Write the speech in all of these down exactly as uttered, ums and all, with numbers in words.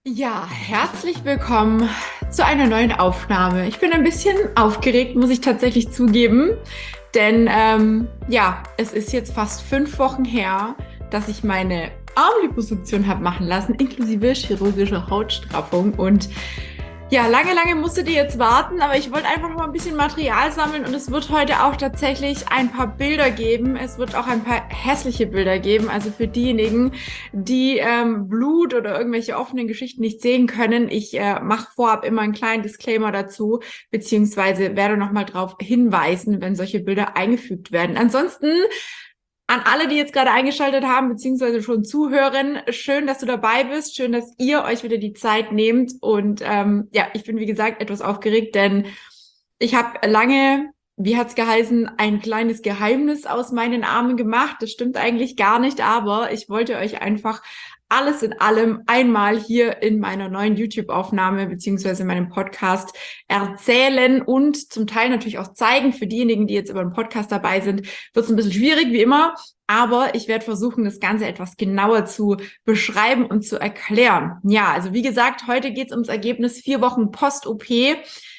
Ja, herzlich willkommen zu einer neuen Aufnahme. Ich bin ein bisschen aufgeregt, muss ich tatsächlich zugeben, denn ähm, ja, es ist jetzt fast fünf Wochen her, dass ich meine Armliposuktion habe machen lassen, inklusive chirurgischer Hautstraffung. Und ja, lange, lange musstet ihr jetzt warten, aber ich wollte einfach noch mal ein bisschen Material sammeln und es wird heute auch tatsächlich ein paar Bilder geben. Es wird auch ein paar hässliche Bilder geben, also für diejenigen, die ähm, Blut oder irgendwelche offenen Geschichten nicht sehen können. Ich äh, mache vorab immer einen kleinen Disclaimer dazu, beziehungsweise werde noch mal darauf hinweisen, wenn solche Bilder eingefügt werden. Ansonsten an alle, die jetzt gerade eingeschaltet haben, beziehungsweise schon zuhören, schön, dass du dabei bist, schön, dass ihr euch wieder die Zeit nehmt und ähm, ja, ich bin wie gesagt etwas aufgeregt, denn ich habe lange, wie hat's geheißen, ein kleines Geheimnis aus meinen Armen gemacht. Das stimmt eigentlich gar nicht, aber ich wollte euch einfach alles in allem einmal hier in meiner neuen YouTube-Aufnahme beziehungsweise meinem Podcast erzählen und zum Teil natürlich auch zeigen. Für diejenigen, die jetzt über den Podcast dabei sind, wird es ein bisschen schwierig, wie immer. Aber ich werde versuchen, das Ganze etwas genauer zu beschreiben und zu erklären. Ja, also wie gesagt, heute geht es ums Ergebnis vier Wochen Post-O P.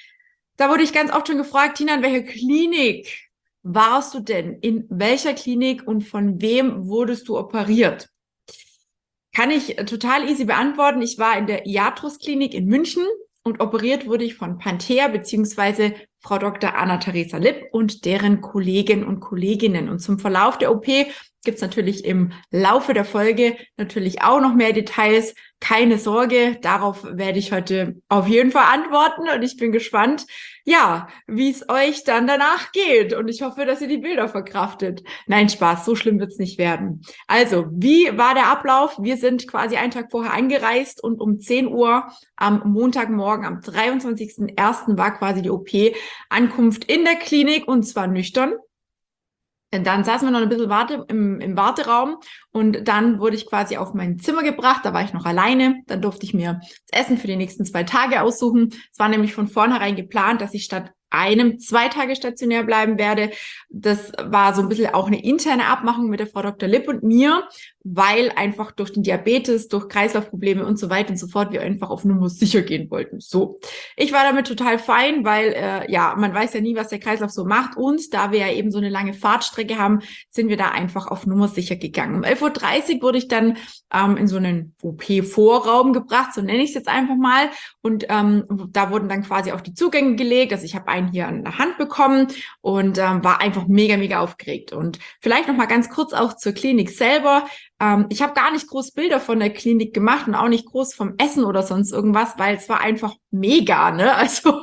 Da wurde ich ganz oft schon gefragt, Tina, in welcher Klinik warst du denn? In welcher Klinik und von wem wurdest du operiert? Kann ich total easy beantworten. Ich war in der Iatrus-Klinik in München und operiert wurde ich von Panthea beziehungsweise Frau Doktor Anna-Theresa Lipp und deren Kollegen und Kolleginnen. Und zum Verlauf der O P gibt es natürlich im Laufe der Folge natürlich auch noch mehr Details. Keine Sorge, darauf werde ich heute auf jeden Fall antworten und ich bin gespannt, ja, wie es euch dann danach geht. Und ich hoffe, dass ihr die Bilder verkraftet. Nein, Spaß, so schlimm wird es nicht werden. Also, wie war der Ablauf? Wir sind quasi einen Tag vorher angereist und um zehn Uhr am Montagmorgen, am dreiundzwanzigsten ersten war quasi die O P. Ankunft in der Klinik und zwar nüchtern. Und dann saßen wir noch ein bisschen Warte, im, im Warteraum und dann wurde ich quasi auf mein Zimmer gebracht. Da war ich noch alleine. Dann durfte ich mir das Essen für die nächsten zwei Tage aussuchen. Es war nämlich von vornherein geplant, dass ich statt einem zwei Tage stationär bleiben werde. Das war so ein bisschen auch eine interne Abmachung mit der Frau Doktor Lipp und mir, weil einfach durch den Diabetes, durch Kreislaufprobleme und so weiter und so fort wir einfach auf Nummer sicher gehen wollten. So, ich war damit total fein, weil äh, ja, man weiß ja nie, was der Kreislauf so macht und da wir ja eben so eine lange Fahrtstrecke haben, sind wir da einfach auf Nummer sicher gegangen. Um elf Uhr dreißig wurde ich dann ähm, in so einen O P-Vorraum gebracht, so nenne ich es jetzt einfach mal und ähm, da wurden dann quasi auch die Zugänge gelegt, also ich habe einen hier an der Hand bekommen und ähm, war einfach mega, mega aufgeregt. Und vielleicht noch mal ganz kurz auch zur Klinik selber. Ähm, ich habe gar nicht groß Bilder von der Klinik gemacht und auch nicht groß vom Essen oder sonst irgendwas, weil es war einfach mega, ne? Also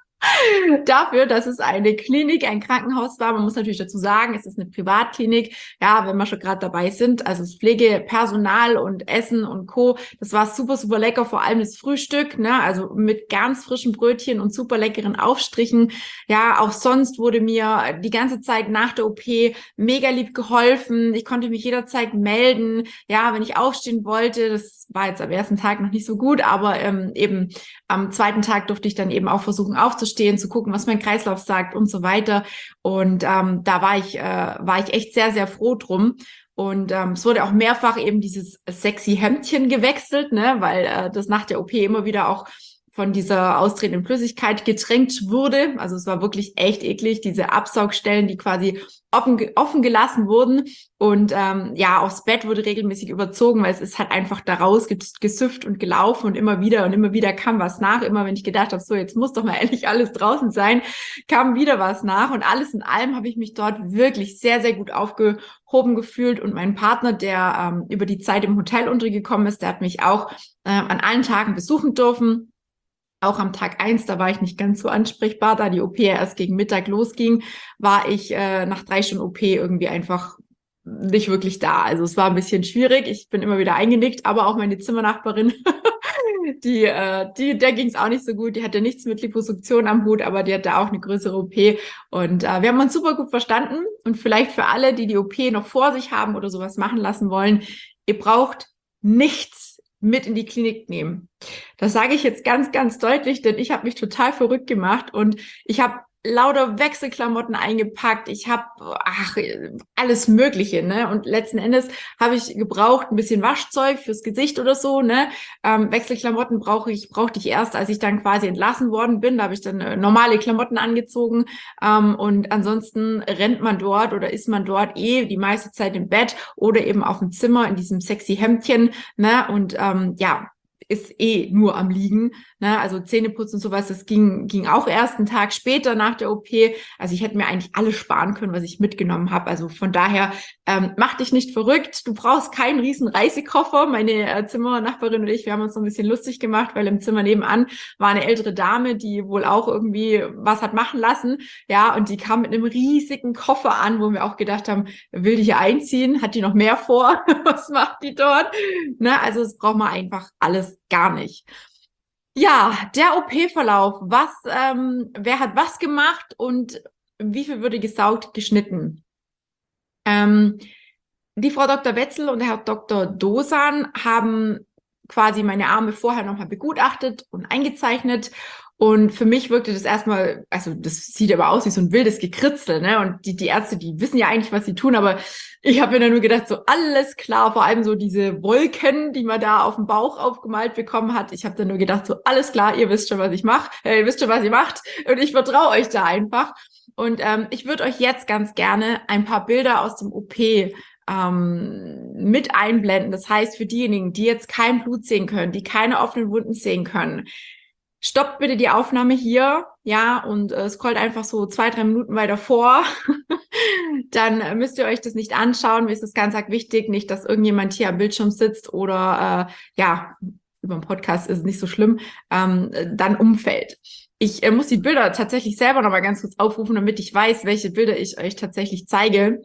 dafür, dass es eine Klinik, ein Krankenhaus war. Man muss natürlich dazu sagen, es ist eine Privatklinik. Ja, wenn wir schon gerade dabei sind, also das Pflegepersonal und Essen und Co. Das war super, super lecker, vor allem das Frühstück, ne? Also mit ganz frischen Brötchen und super leckeren Aufstrichen. Ja, auch sonst wurde mir die ganze Zeit nach der O P mega lieb geholfen. Ich konnte mich jederzeit melden. Ja, wenn ich aufstehen wollte, das war jetzt am ersten Tag noch nicht so gut, aber ähm, eben am zweiten Tag durfte ich dann eben auch versuchen aufzustehen, zu gucken, was mein Kreislauf sagt und so weiter. Und ähm, da war ich, äh, war ich echt sehr, sehr froh drum. Und ähm, es wurde auch mehrfach eben dieses sexy Hemdchen gewechselt, ne, weil äh, das nach der O P immer wieder auch von dieser austretenden Flüssigkeit getränkt wurde. Also es war wirklich echt eklig, diese Absaugstellen, die quasi offen, offen gelassen wurden. Und ähm, ja, auch das Bett wurde regelmäßig überzogen, weil es ist halt einfach da raus gesüfft und gelaufen und immer wieder und immer wieder kam was nach. Immer wenn ich gedacht habe, so jetzt muss doch mal endlich alles draußen sein, kam wieder was nach. Und alles in allem habe ich mich dort wirklich sehr, sehr gut aufgehoben gefühlt. Und mein Partner, der ähm, über die Zeit im Hotel untergekommen ist, der hat mich auch äh, an allen Tagen besuchen dürfen. Auch am Tag eins, da war ich nicht ganz so ansprechbar, da die O P ja erst gegen Mittag losging, war ich äh, nach drei Stunden O P irgendwie einfach nicht wirklich da. Also es war ein bisschen schwierig. Ich bin immer wieder eingenickt, aber auch meine Zimmernachbarin, die, äh, die, der ging es auch nicht so gut. Die hatte nichts mit Liposuktion am Hut, aber die hatte auch eine größere O P. Und äh, wir haben uns super gut verstanden. Und vielleicht für alle, die die O P noch vor sich haben oder sowas machen lassen wollen, ihr braucht nichts mit in die Klinik nehmen. Das sage ich jetzt ganz, ganz deutlich, denn ich habe mich total verrückt gemacht und ich habe lauter Wechselklamotten eingepackt. Ich habe, ach, alles Mögliche, ne? Und letzten Endes habe ich gebraucht ein bisschen Waschzeug fürs Gesicht oder so, ne? Ähm, Wechselklamotten brauche ich, brauchte ich erst, als ich dann quasi entlassen worden bin. Da habe ich dann äh, normale Klamotten angezogen. Ähm, und ansonsten rennt man dort oder ist man dort eh die meiste Zeit im Bett oder eben auf dem Zimmer in diesem sexy Hemdchen, ne? Und ähm, ja, ist eh nur am Liegen, ne? Also Zähneputzen und sowas, das ging ging auch erst einen Tag später nach der O P. Also ich hätte mir eigentlich alles sparen können, was ich mitgenommen habe. Also von daher, ähm, mach dich nicht verrückt. Du brauchst keinen riesen Reisekoffer. Meine äh, Zimmernachbarin und ich, wir haben uns so ein bisschen lustig gemacht, weil im Zimmer nebenan war eine ältere Dame, die wohl auch irgendwie was hat machen lassen. Ja, und die kam mit einem riesigen Koffer an, wo wir auch gedacht haben, will die hier einziehen? Hat die noch mehr vor? Was macht die dort? Ne? Also das braucht man einfach alles gar nicht. Ja, der O P-Verlauf. Was, ähm, wer hat was gemacht und wie viel wurde gesaugt, geschnitten? Ähm, die Frau Doktor Wetzel und der Herr Doktor Dosan haben quasi meine Arme vorher nochmal begutachtet und eingezeichnet. Und für mich wirkte das erstmal, also das sieht aber aus wie so ein wildes Gekritzel, ne? Und die, die Ärzte, die wissen ja eigentlich, was sie tun, aber ich habe mir dann nur gedacht, so alles klar, vor allem so diese Wolken, die man da auf dem Bauch aufgemalt bekommen hat. Ich habe dann nur gedacht, so alles klar, ihr wisst schon, was ich mache, äh, ihr wisst schon, was ihr macht und ich vertraue euch da einfach. Und ähm, ich würde euch jetzt ganz gerne ein paar Bilder aus dem O P ähm, mit einblenden. Das heißt, für diejenigen, die jetzt kein Blut sehen können, die keine offenen Wunden sehen können, stoppt bitte die Aufnahme hier, ja, und äh, scrollt einfach so zwei, drei Minuten weiter vor. Dann äh, müsst ihr euch das nicht anschauen. Mir ist das ganz arg wichtig, nicht, dass irgendjemand hier am Bildschirm sitzt oder, äh, ja, über den Podcast ist es nicht so schlimm, ähm, dann umfällt. Ich äh, muss die Bilder tatsächlich selber noch mal ganz kurz aufrufen, damit ich weiß, welche Bilder ich euch tatsächlich zeige.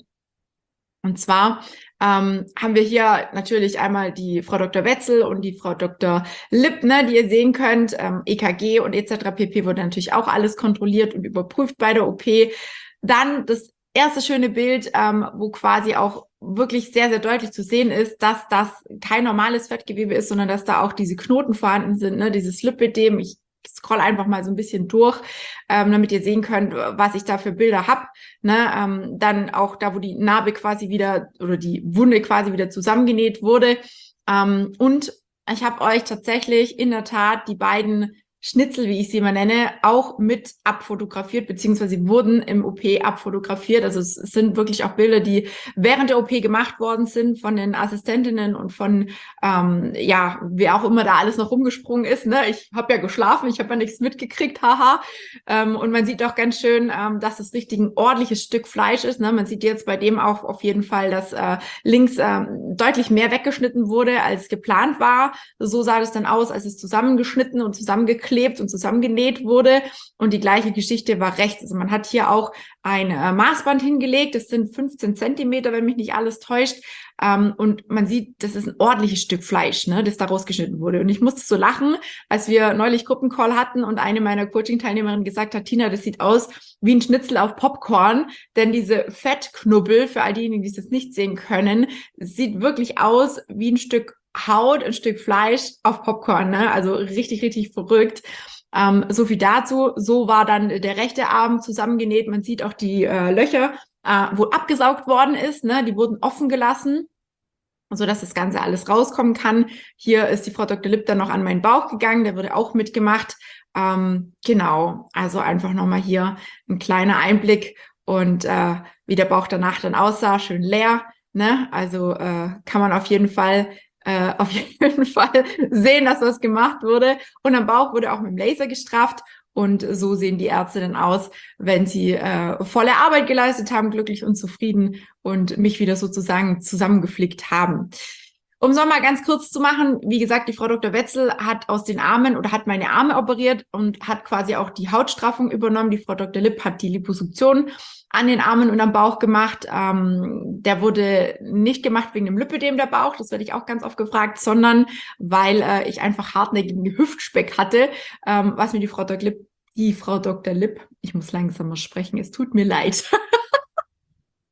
Und zwar ähm, haben wir hier natürlich einmal die Frau Doktor Wetzel und die Frau Doktor Lipp, ne, die ihr sehen könnt. Ähm, E K G und et cetera pp. Wurde natürlich auch alles kontrolliert und überprüft bei der O P. Dann das erste schöne Bild, ähm, wo quasi auch wirklich sehr, sehr deutlich zu sehen ist, dass das kein normales Fettgewebe ist, sondern dass da auch diese Knoten vorhanden sind, ne, dieses Lipödem. Ich scroll einfach mal so ein bisschen durch, ähm, damit ihr sehen könnt, was ich da für Bilder habe. Ne? Ähm, dann auch da, wo die Narbe quasi wieder oder die Wunde quasi wieder zusammengenäht wurde. Ähm, und ich habe euch tatsächlich in der Tat die beiden Schnitzel, wie ich sie immer nenne, auch mit abfotografiert, beziehungsweise wurden im O P abfotografiert. Also es sind wirklich auch Bilder, die während der O P gemacht worden sind von den Assistentinnen und von, ähm, ja, wer auch immer da alles noch rumgesprungen ist. Ne? Ich habe ja geschlafen, ich habe ja nichts mitgekriegt, haha. Ähm, und man sieht auch ganz schön, ähm, dass es richtig ein ordentliches Stück Fleisch ist. Ne? Man sieht jetzt bei dem auch auf jeden Fall, dass äh, links äh, deutlich mehr weggeschnitten wurde, als geplant war. So sah das dann aus, als es zusammengeschnitten und zusammengeklebt und zusammengenäht wurde. Und die gleiche Geschichte war rechts. Also man hat hier auch ein äh, Maßband hingelegt. Das sind fünfzehn Zentimeter, wenn mich nicht alles täuscht. Ähm, und man sieht, das ist ein ordentliches Stück Fleisch, ne, das da rausgeschnitten wurde. Und ich musste so lachen, als wir neulich Gruppencall hatten und eine meiner Coaching-Teilnehmerinnen gesagt hat, Tina, das sieht aus wie ein Schnitzel auf Popcorn. Denn diese Fettknubbel, für all diejenigen, die es jetzt nicht sehen können, sieht wirklich aus wie ein Stück Haut, ein Stück Fleisch auf Popcorn, ne? Also richtig, richtig verrückt. Ähm, so viel dazu. So war dann der rechte Arm zusammengenäht. Man sieht auch die äh, Löcher, äh, wo abgesaugt worden ist, ne? Die wurden offen gelassen, sodass das Ganze alles rauskommen kann. Hier ist die Frau Doktor Lipp dann noch an meinen Bauch gegangen. Der wurde auch mitgemacht. Ähm, genau, also einfach nochmal hier ein kleiner Einblick und äh, wie der Bauch danach dann aussah. Schön leer, ne? Also äh, kann man auf jeden Fall Äh, auf jeden Fall sehen, dass was gemacht wurde. Und am Bauch wurde auch mit dem Laser gestrafft. Und so sehen die Ärzte dann aus, wenn sie äh, volle Arbeit geleistet haben, glücklich und zufrieden und mich wieder sozusagen zusammengeflickt haben. Um es nochmal ganz kurz zu machen, wie gesagt, die Frau Doktor Wetzel hat aus den Armen oder hat meine Arme operiert und hat quasi auch die Hautstraffung übernommen. Die Frau Doktor Lipp hat die Liposuktion an den Armen und am Bauch gemacht. Ähm, der wurde nicht gemacht wegen dem Lipödem der Bauch, das werde ich auch ganz oft gefragt, sondern weil äh, ich einfach hartnäckigen Hüftspeck hatte, ähm, was mir die Frau Doktor Lipp, die Frau Doktor Lipp, ich muss langsamer sprechen, es tut mir leid.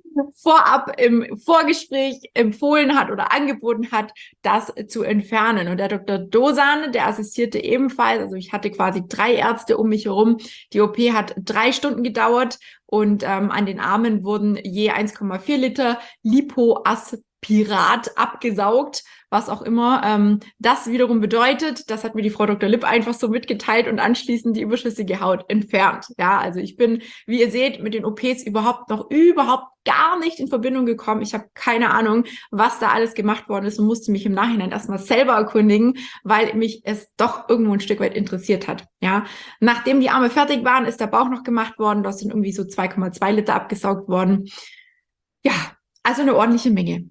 vorab im Vorgespräch empfohlen hat oder angeboten hat, das zu entfernen. Und der Doktor Dosan, der assistierte ebenfalls. Also ich hatte quasi drei Ärzte um mich herum. Die O P hat drei Stunden gedauert und ähm, an den Armen wurden je eins Komma vier Liter Lipoaspirat abgesaugt, was auch immer ähm, das wiederum bedeutet. Das hat mir die Frau Doktor Lipp einfach so mitgeteilt und anschließend die überschüssige Haut entfernt. Ja, also ich bin, wie ihr seht, mit den O Ps überhaupt noch überhaupt gar nicht in Verbindung gekommen. Ich habe keine Ahnung, was da alles gemacht worden ist und musste mich im Nachhinein erstmal selber erkundigen, weil mich es doch irgendwo ein Stück weit interessiert hat. Ja, nachdem die Arme fertig waren, ist der Bauch noch gemacht worden. Da sind irgendwie so zwei Komma zwei Liter abgesaugt worden. Ja, also eine ordentliche Menge.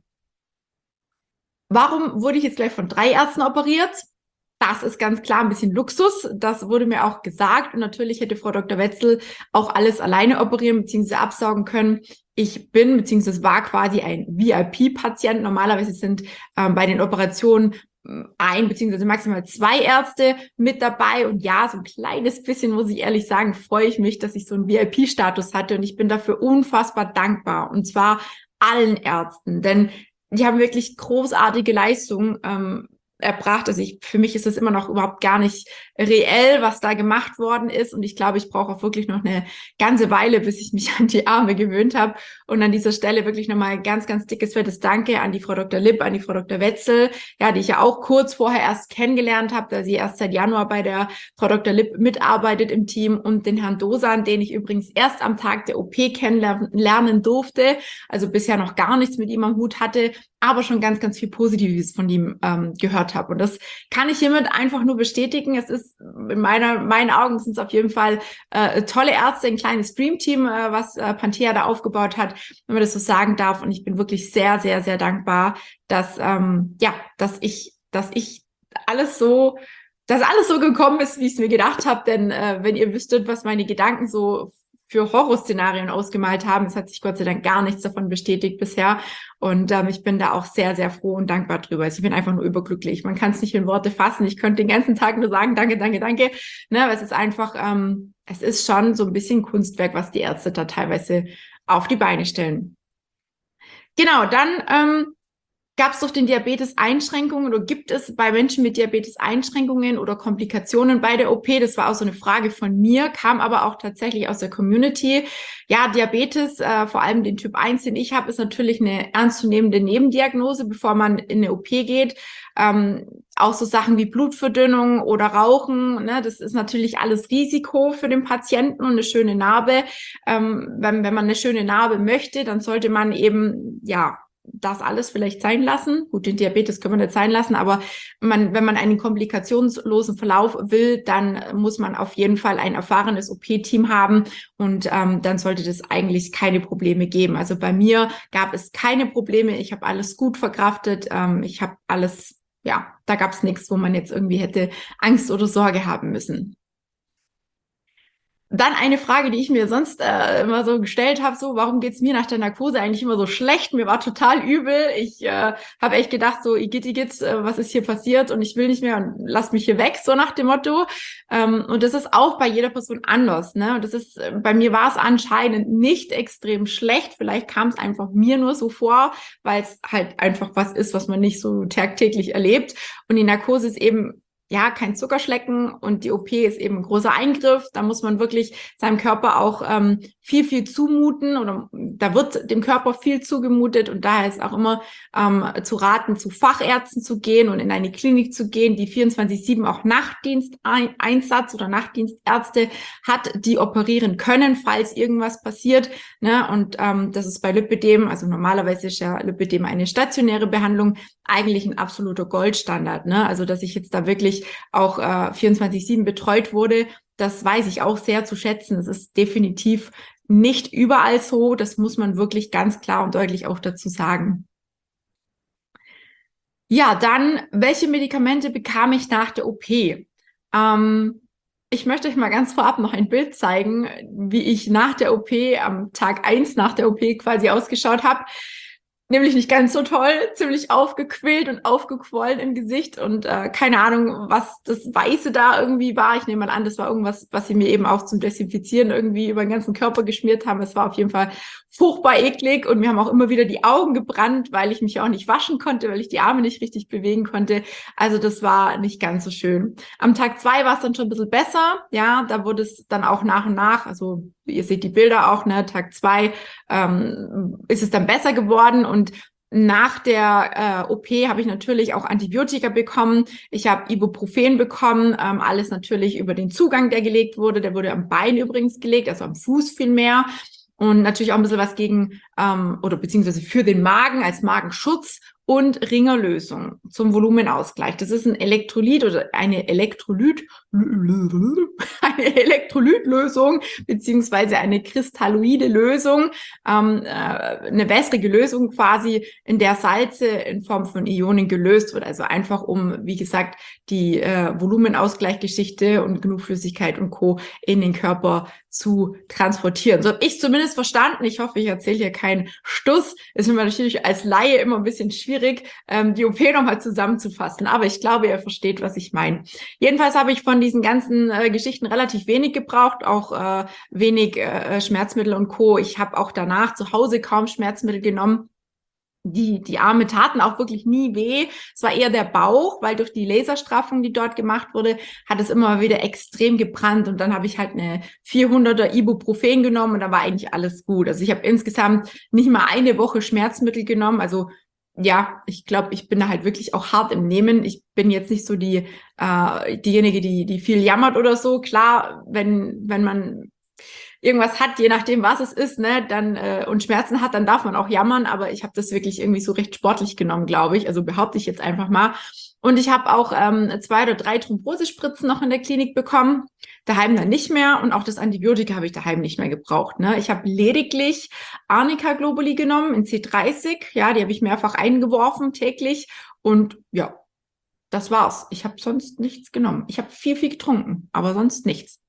Warum wurde ich jetzt gleich von drei Ärzten operiert? Das ist ganz klar ein bisschen Luxus. Das wurde mir auch gesagt. Und natürlich hätte Frau Doktor Wetzel auch alles alleine operieren bzw. absaugen können. Ich bin bzw. war quasi ein V I P-Patient. Normalerweise sind ähm, bei den Operationen ein bzw. maximal zwei Ärzte mit dabei. Und ja, so ein kleines bisschen, muss ich ehrlich sagen, freue ich mich, dass ich so einen V I P-Status hatte. Und ich bin dafür unfassbar dankbar. Und zwar allen Ärzten. Denn die haben wirklich großartige Leistungen ähm, erbracht. Also ich, für mich ist das immer noch überhaupt gar nicht reell, was da gemacht worden ist. Und ich glaube, ich brauche auch wirklich noch eine ganze Weile, bis ich mich an die Arme gewöhnt habe. Und an dieser Stelle wirklich nochmal ganz, ganz dickes, fettes Danke an die Frau Doktor Lipp, an die Frau Doktor Wetzel, ja, die ich ja auch kurz vorher erst kennengelernt habe, da sie erst seit Januar bei der Frau Doktor Lipp mitarbeitet im Team, und den Herrn Dosan, den ich übrigens erst am Tag der O P kennenlernen durfte, also bisher noch gar nichts mit ihm am Hut hatte, aber schon ganz, ganz viel Positives von ihm ähm, gehört habe. Und das kann ich hiermit einfach nur bestätigen. Es ist in meiner, meinen Augen sind es auf jeden Fall äh, tolle Ärzte, ein kleines Dreamteam, äh, was äh, Panthea da aufgebaut hat, wenn man das so sagen darf. Und ich bin wirklich sehr, sehr, sehr dankbar, dass ähm, ja, dass ich, dass ich alles so, dass alles so gekommen ist, wie ich es mir gedacht habe. Denn äh, wenn ihr wüsstet, was meine Gedanken so für Horrorszenarien ausgemalt haben, es hat sich Gott sei Dank gar nichts davon bestätigt bisher. Und ähm, ich bin da auch sehr, sehr froh und dankbar drüber. Also ich bin einfach nur überglücklich. Man kann es nicht in Worte fassen. Ich könnte den ganzen Tag nur sagen, danke, danke, danke. Ne, aber es ist einfach, ähm, es ist schon so ein bisschen Kunstwerk, was die Ärzte da teilweise auf die Beine stellen. Genau, dann ähm, gab es durch den Diabetes Einschränkungen oder gibt es bei Menschen mit Diabetes Einschränkungen oder Komplikationen bei der O P? Das war auch so eine Frage von mir, kam aber auch tatsächlich aus der Community. Ja, Diabetes, äh, vor allem den Typ eins, den ich habe, ist natürlich eine ernstzunehmende Nebendiagnose, bevor man in eine O P geht. Ähm, auch so Sachen wie Blutverdünnung oder Rauchen, ne, das ist natürlich alles Risiko für den Patienten, und eine schöne Narbe. Ähm, wenn, wenn man eine schöne Narbe möchte, dann sollte man eben, ja, das alles vielleicht sein lassen. Gut, den Diabetes können wir nicht sein lassen, aber man, wenn man einen komplikationslosen Verlauf will, dann muss man auf jeden Fall ein erfahrenes O P-Team haben, und ähm, dann sollte das eigentlich keine Probleme geben. Also bei mir gab es keine Probleme. Ich habe alles gut verkraftet. Ähm, ich habe alles, ja, da gab es nichts, wo man jetzt irgendwie hätte Angst oder Sorge haben müssen. Dann eine Frage, die ich mir sonst äh, immer so gestellt habe, so, warum geht's mir nach der Narkose eigentlich immer so schlecht? Mir war total übel. Ich äh, habe echt gedacht, so, Igitt, Igitt, äh, was ist hier passiert? Und ich will nicht mehr und lass mich hier weg, so nach dem Motto. Ähm, und das ist auch bei jeder Person anders, ne? Und das ist, äh, bei mir war es anscheinend nicht extrem schlecht. Vielleicht kam es einfach mir nur so vor, weil es halt einfach was ist, was man nicht so tagtäglich erlebt. Und die Narkose ist eben, ja, kein Zuckerschlecken, und die O P ist eben ein großer Eingriff. Da muss man wirklich seinem Körper auch ähm, viel, viel zumuten, oder da wird dem Körper viel zugemutet, und daher ist auch immer ähm, zu raten, zu Fachärzten zu gehen und in eine Klinik zu gehen, die vierundzwanzig sieben auch Nachtdiensteinsatz oder Nachtdienstärzte hat, die operieren können, falls irgendwas passiert. Ne? Und ähm, das ist bei Lipödem, also normalerweise ist ja Lipödem eine stationäre Behandlung, eigentlich ein absoluter Goldstandard. Ne? Also dass ich jetzt da wirklich auch äh, vierundzwanzig sieben betreut wurde, das weiß ich auch sehr zu schätzen. Es ist definitiv nicht überall so. Das muss man wirklich ganz klar und deutlich auch dazu sagen. Ja, dann, welche Medikamente bekam ich nach der O P? Ähm, ich möchte euch mal ganz vorab noch ein Bild zeigen, wie ich nach der O P, am Tag eins nach der O P quasi ausgeschaut habe. nämlich nicht ganz so toll, ziemlich aufgequillt und aufgequollen im Gesicht und äh, keine Ahnung, was das Weiße da irgendwie war. Ich nehme mal an, das war irgendwas, was sie mir eben auch zum Desinfizieren irgendwie über den ganzen Körper geschmiert haben. Es war auf jeden Fall furchtbar eklig und mir haben auch immer wieder die Augen gebrannt, weil ich mich auch nicht waschen konnte, weil ich die Arme nicht richtig bewegen konnte. Also das war nicht ganz so schön. Am Tag zwei war es dann schon ein bisschen besser. Ja, da wurde es dann auch nach und nach, also ihr seht die Bilder auch, ne, Tag zwei ähm, ist es dann besser geworden und nach der äh, O P habe ich natürlich auch Antibiotika bekommen. Ich habe Ibuprofen bekommen, ähm, alles natürlich über den Zugang, der gelegt wurde. Der wurde am Bein übrigens gelegt, also am Fuß viel mehr. Und natürlich auch ein bisschen was gegen, ähm, oder beziehungsweise für den Magen als Magenschutz und Ringerlösung zum Volumenausgleich. Das ist ein Elektrolyt oder eine Elektrolyt, eine Elektrolytlösung, beziehungsweise eine kristalloide Lösung, ähm, äh, eine wässrige Lösung quasi, in der Salze in Form von Ionen gelöst wird. Also einfach um, wie gesagt, die äh, Volumenausgleichgeschichte und genug Flüssigkeit und Co. in den Körper zu transportieren. So habe ich zumindest verstanden. Ich hoffe, ich erzähle hier keinen Stuss. Es ist mir natürlich als Laie immer ein bisschen schwierig, ähm, die O P nochmal zusammenzufassen. Aber ich glaube, ihr versteht, was ich meine. Jedenfalls habe ich von diesen ganzen äh, Geschichten relativ wenig gebraucht, auch äh, wenig äh, Schmerzmittel und Co. Ich habe auch danach zu Hause kaum Schmerzmittel genommen. Die, die Arme taten auch wirklich nie weh. Es war eher der Bauch, weil durch die Laserstraffung, die dort gemacht wurde, hat es immer wieder extrem gebrannt. Und dann habe ich halt eine vierhunderter Ibuprofen genommen und da war eigentlich alles gut. Also ich habe insgesamt nicht mal eine Woche Schmerzmittel genommen. Also ja, ich glaube, ich bin da halt wirklich auch hart im Nehmen. Ich bin jetzt nicht so die äh, diejenige, die die viel jammert oder so. Klar, wenn wenn man irgendwas hat, je nachdem, was es ist, ne, dann äh, und Schmerzen hat, dann darf man auch jammern, aber ich habe das wirklich irgendwie so recht sportlich genommen, glaube ich. Also behaupte ich jetzt einfach mal. Und ich habe auch ähm, zwei oder drei Thrombosespritzen noch in der Klinik bekommen, daheim dann nicht mehr und auch das Antibiotika habe ich daheim nicht mehr gebraucht. Ne? Ich habe lediglich Arnica Globuli genommen in C dreißig, ja, die habe ich mehrfach eingeworfen täglich und ja, das war's. Ich habe sonst nichts genommen. Ich habe viel, viel getrunken, aber sonst nichts.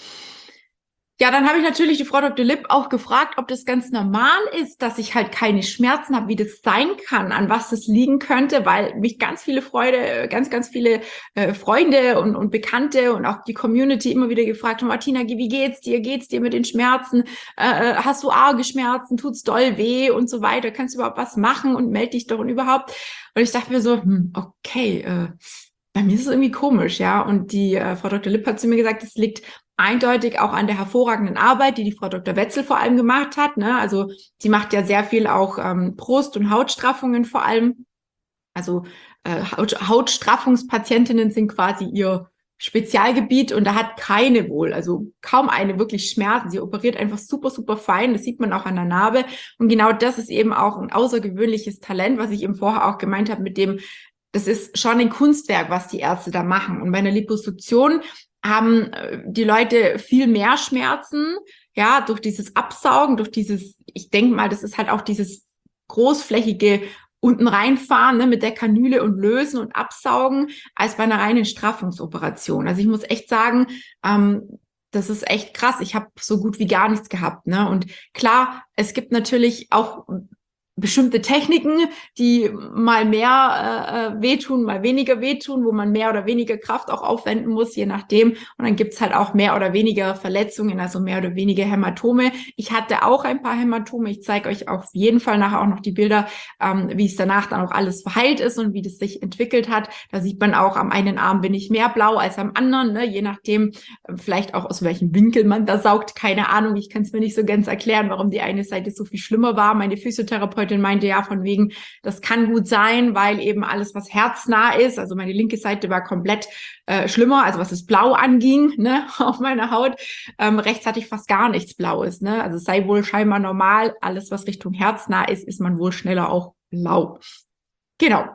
Ja, dann habe ich natürlich die Frau Doktor Lipp auch gefragt, ob das ganz normal ist, dass ich halt keine Schmerzen habe, wie das sein kann, an was das liegen könnte, weil mich ganz viele Freude, ganz, ganz viele äh, Freunde und, und Bekannte und auch die Community immer wieder gefragt haben, Martina, wie geht's dir? Geht's dir mit den Schmerzen? Äh, hast du arge Schmerzen? Tut's doll weh? Und so weiter. Kannst du überhaupt was machen? Und melde dich doch und überhaupt. Und ich dachte mir so, hm, okay, äh, bei mir ist es irgendwie komisch, ja. Und die äh, Frau Doktor Lipp hat zu mir gesagt, es liegt eindeutig auch an der hervorragenden Arbeit, die die Frau Doktor Wetzel vor allem gemacht hat. Ne? Also sie macht ja sehr viel auch ähm, Brust- und Hautstraffungen vor allem. Also äh, Haut Hautstraffungspatientinnen sind quasi ihr Spezialgebiet und da hat keine wohl, also kaum eine wirklich Schmerzen. Sie operiert einfach super, super fein. Das sieht man auch an der Narbe. Und genau das ist eben auch ein außergewöhnliches Talent, was ich eben vorher auch gemeint habe mit dem, das ist schon ein Kunstwerk, was die Ärzte da machen. Und bei einer Liposuktion haben die Leute viel mehr Schmerzen, ja, durch dieses Absaugen, durch dieses, ich denke mal, das ist halt auch dieses großflächige unten reinfahren, ne, mit der Kanüle und lösen und absaugen, als bei einer reinen Straffungsoperation. Also ich muss echt sagen, ähm, das ist echt krass. Ich habe so gut wie gar nichts gehabt, ne? Und klar, es gibt natürlich auch bestimmte Techniken, die mal mehr äh, wehtun, mal weniger wehtun, wo man mehr oder weniger Kraft auch aufwenden muss, je nachdem. Und dann gibt's halt auch mehr oder weniger Verletzungen, also mehr oder weniger Hämatome. Ich hatte auch ein paar Hämatome. Ich zeige euch auf jeden Fall nachher auch noch die Bilder, ähm, wie es danach dann auch alles verheilt ist und wie das sich entwickelt hat. Da sieht man auch, am einen Arm bin ich mehr blau als am anderen, ne? Je nachdem, äh, vielleicht auch aus welchem Winkel man da saugt. Keine Ahnung, ich kann es mir nicht so ganz erklären, warum die eine Seite so viel schlimmer war. Meine Physiotherapeutin meinte ja von wegen, das kann gut sein, weil eben alles, was herznah ist, also meine linke Seite war komplett äh, schlimmer, also was das Blau anging, ne, auf meiner Haut. Ähm, rechts hatte ich fast gar nichts Blaues, ne, also es sei wohl scheinbar normal, alles, was Richtung herznah ist, ist man wohl schneller auch blau. Genau.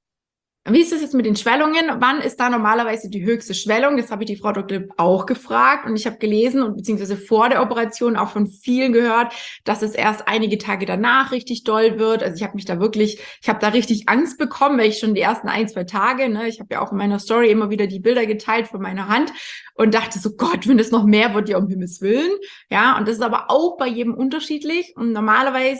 Wie ist es jetzt mit den Schwellungen? Wann ist da normalerweise die höchste Schwellung? Das habe ich die Frau Doktor auch gefragt und ich habe gelesen und beziehungsweise vor der Operation auch von vielen gehört, dass es erst einige Tage danach richtig doll wird. Also ich habe mich da wirklich, ich habe da richtig Angst bekommen, weil ich schon die ersten ein, zwei Tage, ne, ich habe ja auch in meiner Story immer wieder die Bilder geteilt von meiner Hand und dachte so, Gott, wenn das noch mehr wird, ja um Himmels Willen. Ja, und das ist aber auch bei jedem unterschiedlich und normalerweise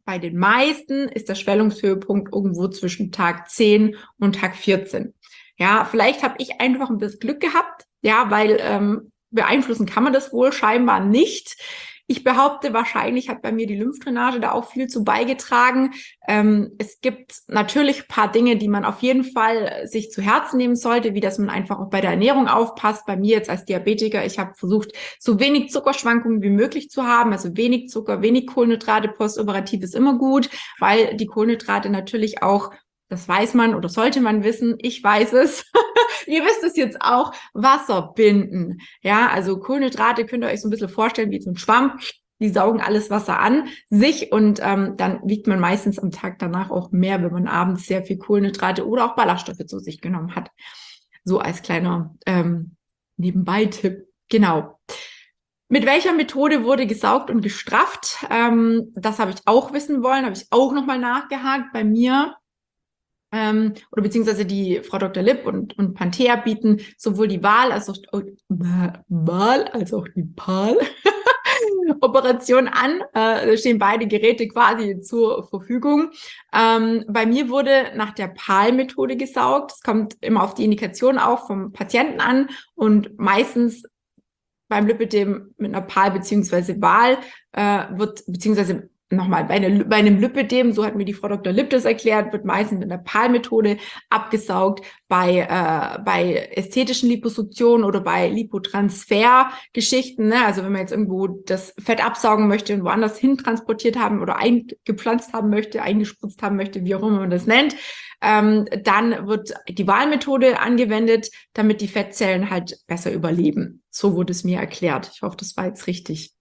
bei den meisten ist der Schwellungshöhepunkt irgendwo zwischen Tag zehn und Tag vierzehn. Ja, vielleicht habe ich einfach ein bisschen Glück gehabt, ja, weil ähm, beeinflussen kann man das wohl scheinbar nicht. Ich behaupte, wahrscheinlich hat bei mir die Lymphdrainage da auch viel zu beigetragen. Ähm, es gibt natürlich ein paar Dinge, die man auf jeden Fall sich zu Herzen nehmen sollte, wie dass man einfach auch bei der Ernährung aufpasst. Bei mir jetzt als Diabetiker, ich habe versucht, so wenig Zuckerschwankungen wie möglich zu haben. Also wenig Zucker, wenig Kohlenhydrate, postoperativ ist immer gut, weil die Kohlenhydrate natürlich auch, das weiß man oder sollte man wissen, ich weiß es, ihr wisst es jetzt auch, Wasser binden. Ja, also Kohlenhydrate könnt ihr euch so ein bisschen vorstellen wie so ein Schwamm. Die saugen alles Wasser an sich und ähm, dann wiegt man meistens am Tag danach auch mehr, wenn man abends sehr viel Kohlenhydrate oder auch Ballaststoffe zu sich genommen hat. So als kleiner ähm, Nebenbei-Tipp. Genau. Mit welcher Methode wurde gesaugt und gestrafft? Ähm, das habe ich auch wissen wollen, habe ich auch nochmal nachgehakt. Bei mir Ähm, oder beziehungsweise die Frau Doktor Lipp und, und Panthea bieten sowohl die Wahl als auch, oh, Wahl als auch die P A L-Operation an. Äh, da stehen beide Geräte quasi zur Verfügung. Ähm, bei mir wurde nach der P A L-Methode gesaugt. Es kommt immer auf die Indikation auch vom Patienten an und meistens beim Lipödem mit einer P A L beziehungsweise Wahl äh, wird, beziehungsweise nochmal, bei, eine, bei einem Lipödem, so hat mir die Frau Doktor Lipp das erklärt, wird meistens mit einer P A L-Methode abgesaugt. Bei, äh, bei ästhetischen Liposuktionen oder bei Lipotransfer-Geschichten, ne? Also wenn man jetzt irgendwo das Fett absaugen möchte und woanders hin transportiert haben oder eingepflanzt haben möchte, eingespritzt haben möchte, wie auch immer man das nennt, ähm, dann wird die Wahlmethode angewendet, damit die Fettzellen halt besser überleben. So wurde es mir erklärt. Ich hoffe, das war jetzt richtig.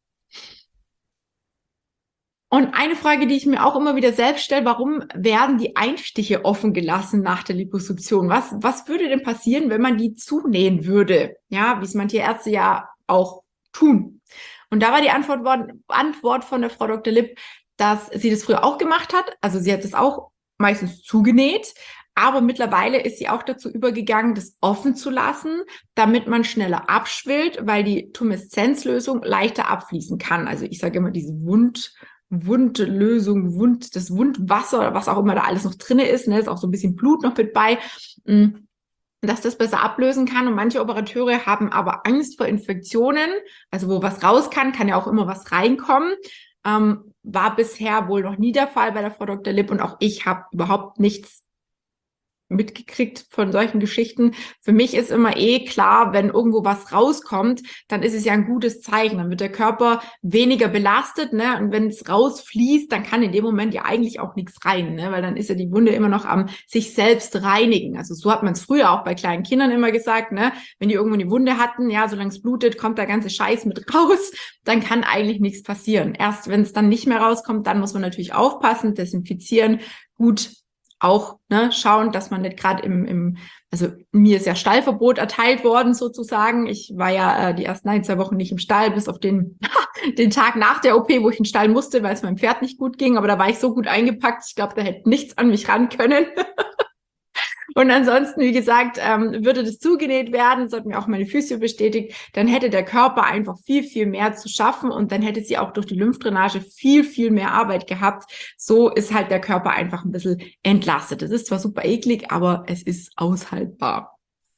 Und eine Frage, die ich mir auch immer wieder selbst stelle, warum werden die Einstiche offen gelassen nach der Liposuktion? Was, was würde denn passieren, wenn man die zunähen würde? Ja, wie es manche Ärzte ja auch tun. Und da war die Antwort, Antwort von der Frau Doktor Lipp, dass sie das früher auch gemacht hat. Also sie hat das auch meistens zugenäht. Aber mittlerweile ist sie auch dazu übergegangen, das offen zu lassen, damit man schneller abschwillt, weil die Tumeszenzlösung leichter abfließen kann. Also ich sage immer diese Wund... Wundlösung, Wund, das Wundwasser, was auch immer da alles noch drin ist, ne, ist auch so ein bisschen Blut noch mit bei, dass das besser ablösen kann. Und manche Operateure haben aber Angst vor Infektionen, also wo was raus kann, kann ja auch immer was reinkommen. Ähm, war bisher wohl noch nie der Fall bei der Frau Doktor Lipp und auch ich habe überhaupt nichts mitgekriegt von solchen Geschichten. Für mich ist immer eh klar, wenn irgendwo was rauskommt, dann ist es ja ein gutes Zeichen. Dann wird der Körper weniger belastet, ne? Und wenn es rausfließt, dann kann in dem Moment ja eigentlich auch nichts rein, ne? Weil dann ist ja die Wunde immer noch am sich selbst reinigen. Also so hat man es früher auch bei kleinen Kindern immer gesagt, ne? Wenn die irgendwo eine Wunde hatten, ja, solange es blutet, kommt der ganze Scheiß mit raus, dann kann eigentlich nichts passieren. Erst wenn es dann nicht mehr rauskommt, dann muss man natürlich aufpassen, desinfizieren, gut auch ne, schauen, dass man nicht gerade im, im, also mir ist ja Stallverbot erteilt worden sozusagen. Ich war ja äh, die ersten ein, zwei Wochen nicht im Stall, bis auf den, den Tag nach der O P, wo ich in den Stall musste, weil es meinem Pferd nicht gut ging. Aber da war ich so gut eingepackt, ich glaube, da hätte nichts an mich ran können. Und ansonsten, wie gesagt, ähm, würde das zugenäht werden, das hat mir auch meine Physio bestätigt, dann hätte der Körper einfach viel, viel mehr zu schaffen und dann hätte sie auch durch die Lymphdrainage viel, viel mehr Arbeit gehabt. So ist halt der Körper einfach ein bisschen entlastet. Das ist zwar super eklig, aber es ist aushaltbar.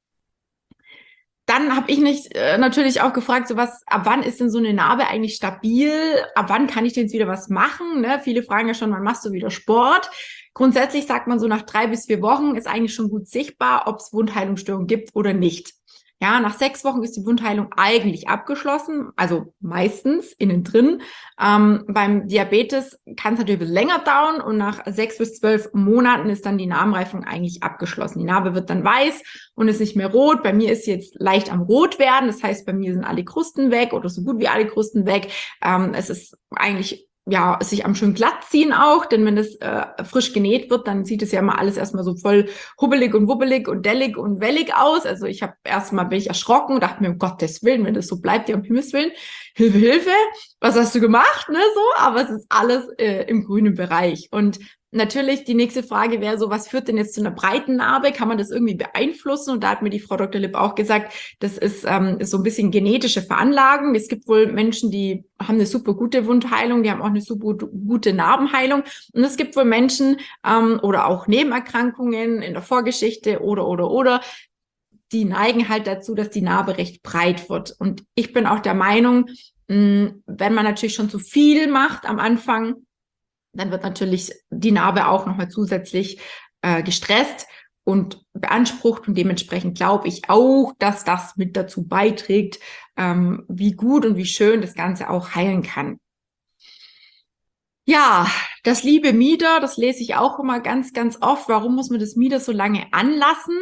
Dann habe ich nicht äh, natürlich auch gefragt, so was, ab wann ist denn so eine Narbe eigentlich stabil? Ab wann kann ich denn jetzt wieder was machen? Ne? Viele fragen ja schon, wann machst du wieder Sport? Grundsätzlich sagt man so, nach drei bis vier Wochen ist eigentlich schon gut sichtbar, ob es Wundheilungsstörungen gibt oder nicht. Ja, nach sechs Wochen ist die Wundheilung eigentlich abgeschlossen, also meistens innen drin. Ähm, beim Diabetes kann es natürlich ein bisschen länger dauern und nach sechs bis zwölf Monaten ist dann die Narbenreifung eigentlich abgeschlossen. Die Narbe wird dann weiß und ist nicht mehr rot. Bei mir ist sie jetzt leicht am Rot werden, das heißt, bei mir sind alle Krusten weg oder so gut wie alle Krusten weg. Ähm, es ist eigentlich ja, sich am schön glatt ziehen auch, denn wenn das äh, frisch genäht wird, dann sieht es ja immer alles erstmal so voll hubbelig und wubbelig und dellig und wellig aus. Also ich habe erstmal bin ich erschrocken, dachte mir, um Gottes Willen, wenn das so bleibt, ja um Himmels Willen, Hilfe, Hilfe, was hast du gemacht, ne, so, aber es ist alles äh, im grünen Bereich und Natürlich, die nächste Frage wäre so, was führt denn jetzt zu einer breiten Narbe? Kann man das irgendwie beeinflussen? Und da hat mir die Frau Doktor Lipp auch gesagt, das ist, ähm, ist so ein bisschen genetische Veranlagung. Es gibt wohl Menschen, die haben eine super gute Wundheilung, die haben auch eine super gute Narbenheilung. Und es gibt wohl Menschen ähm, oder auch Nebenerkrankungen in der Vorgeschichte oder, oder, oder, die neigen halt dazu, dass die Narbe recht breit wird. Und ich bin auch der Meinung, mh, wenn man natürlich schon zu viel macht am Anfang, dann wird natürlich die Narbe auch nochmal zusätzlich äh, gestresst und beansprucht. Und dementsprechend glaube ich auch, dass das mit dazu beiträgt, ähm, wie gut und wie schön das Ganze auch heilen kann. Ja, das liebe Mieder, das lese ich auch immer ganz, ganz oft. Warum muss man das Mieder so lange anlassen?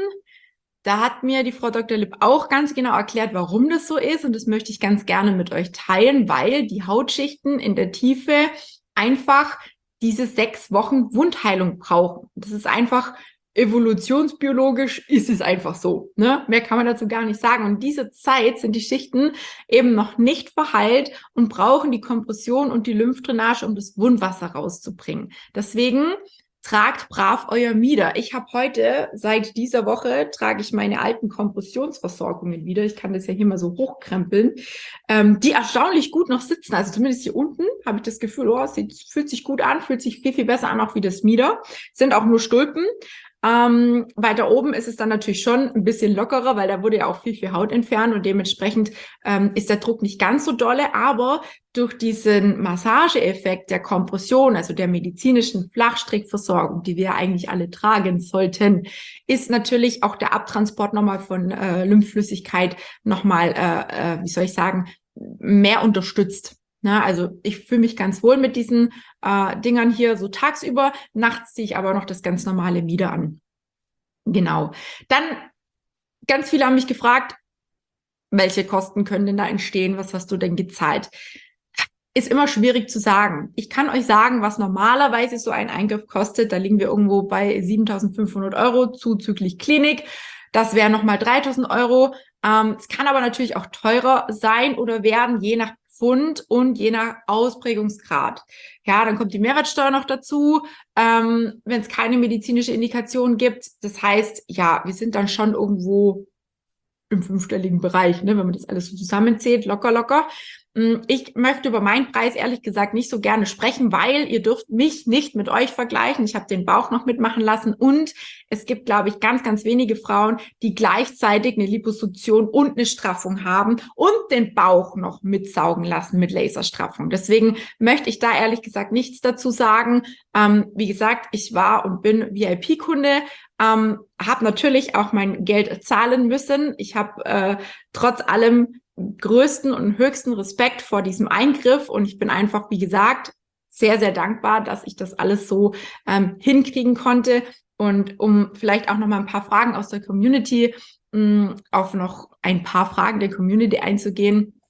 Da hat mir die Frau Doktor Lipp auch ganz genau erklärt, warum das so ist. Und das möchte ich ganz gerne mit euch teilen, weil die Hautschichten in der Tiefe einfach diese sechs Wochen Wundheilung brauchen. Das ist einfach evolutionsbiologisch, ist es einfach so. Ne? Mehr kann man dazu gar nicht sagen. Und diese Zeit sind die Schichten eben noch nicht verheilt und brauchen die Kompression und die Lymphdrainage, um das Wundwasser rauszubringen. Deswegen tragt brav euer Mieder. Ich habe heute, seit dieser Woche, trage ich meine alten Kompressionsversorgungen wieder. Ich kann das ja hier mal so hochkrempeln, ähm, die erstaunlich gut noch sitzen. Also zumindest hier unten habe ich das Gefühl, oh, es sieht, fühlt sich gut an, fühlt sich viel, viel besser an, auch wie das Mieder. Sind auch nur Stulpen. Ähm, weiter oben ist es dann natürlich schon ein bisschen lockerer, weil da wurde ja auch viel, viel Haut entfernt und dementsprechend ähm, ist der Druck nicht ganz so dolle, aber durch diesen Massageeffekt der Kompression, also der medizinischen Flachstrickversorgung, die wir eigentlich alle tragen sollten, ist natürlich auch der Abtransport nochmal von äh, Lymphflüssigkeit nochmal, äh, äh, wie soll ich sagen, mehr unterstützt. Na, also ich fühle mich ganz wohl mit diesen äh, Dingern hier so tagsüber. Nachts ziehe ich aber noch das ganz normale Mieder an. Genau. Dann ganz viele haben mich gefragt, welche Kosten können denn da entstehen? Was hast du denn gezahlt? Ist immer schwierig zu sagen. Ich kann euch sagen, was normalerweise so ein Eingriff kostet. Da liegen wir irgendwo bei siebentausendfünfhundert Euro zuzüglich Klinik. Das wären nochmal dreitausend Euro. Ähm, es kann aber natürlich auch teurer sein oder werden, je nach Pfund und je nach Ausprägungsgrad. Ja, dann kommt die Mehrwertsteuer noch dazu, ähm, wenn es keine medizinische Indikation gibt. Das heißt, ja, wir sind dann schon irgendwo im fünfstelligen Bereich, ne, wenn man das alles so zusammenzählt, locker, locker. Ich möchte über meinen Preis ehrlich gesagt nicht so gerne sprechen, weil ihr dürft mich nicht mit euch vergleichen. Ich habe den Bauch noch mitmachen lassen und es gibt, glaube ich, ganz, ganz wenige Frauen, die gleichzeitig eine Liposuktion und eine Straffung haben und den Bauch noch mitsaugen lassen mit Laserstraffung. Deswegen möchte ich da ehrlich gesagt nichts dazu sagen. Ähm, wie gesagt, ich war und bin V I P-Kunde, ähm, habe natürlich auch mein Geld zahlen müssen. Ich habe äh, trotz allem größten und höchsten Respekt vor diesem Eingriff und ich bin einfach, wie gesagt, sehr, sehr dankbar, dass ich das alles so ähm, hinkriegen konnte. Und um vielleicht auch noch mal ein paar Fragen aus der Community, mh, auf noch ein paar Fragen der Community einzugehen.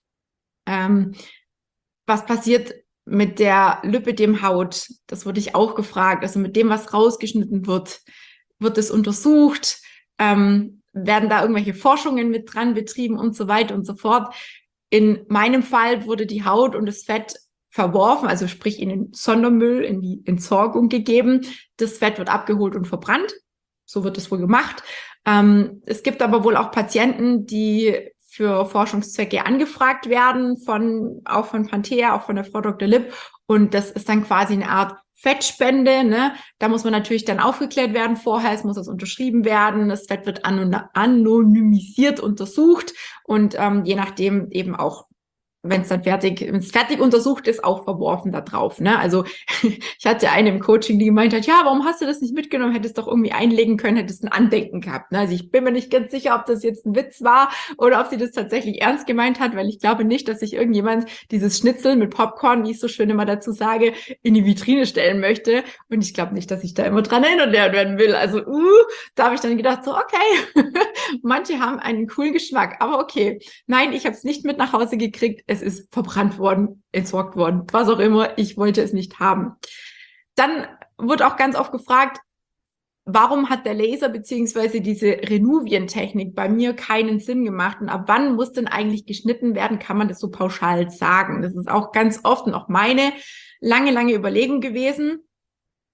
Ähm, was passiert mit der Lipödem-Haut? Das wurde ich auch gefragt. Also mit dem, was rausgeschnitten wird, wird es untersucht? Ähm, werden da irgendwelche Forschungen mit dran betrieben und so weiter und so fort. In meinem Fall wurde die Haut und das Fett verworfen, also sprich in den Sondermüll, in die Entsorgung gegeben. Das Fett wird abgeholt und verbrannt. So wird es wohl gemacht. Ähm, es gibt aber wohl auch Patienten, die für Forschungszwecke angefragt werden, von auch von Panthea, auch von der Frau Doktor Lipp. Und das ist dann quasi eine Art Fettspende, ne? Da muss man natürlich dann aufgeklärt werden vorher, es muss das unterschrieben werden, das Fett wird anon- anonymisiert untersucht und ähm, je nachdem eben auch, wenn es dann fertig, wenn es fertig untersucht ist, auch verworfen da drauf, ne? Also ich hatte eine im Coaching, die gemeint hat, ja, warum hast du das nicht mitgenommen? Hättest doch irgendwie einlegen können, hättest ein Andenken gehabt, ne? Also ich bin mir nicht ganz sicher, ob das jetzt ein Witz war oder ob sie das tatsächlich ernst gemeint hat, weil ich glaube nicht, dass sich irgendjemand dieses Schnitzel mit Popcorn, wie ich so schön immer dazu sage, in die Vitrine stellen möchte. Und ich glaube nicht, dass ich da immer dran erinnert werden will. Also, uh, da habe ich dann gedacht, so, okay, manche haben einen coolen Geschmack, aber okay. Nein, ich habe es nicht mit nach Hause gekriegt. Es ist verbrannt worden, entsorgt worden, was auch immer. Ich wollte es nicht haben. Dann wurde auch ganz oft gefragt, warum hat der Laser beziehungsweise diese Renuvien-Technik bei mir keinen Sinn gemacht und ab wann muss denn eigentlich geschnitten werden, kann man das so pauschal sagen. Das ist auch ganz oft und auch meine lange, lange Überlegung gewesen.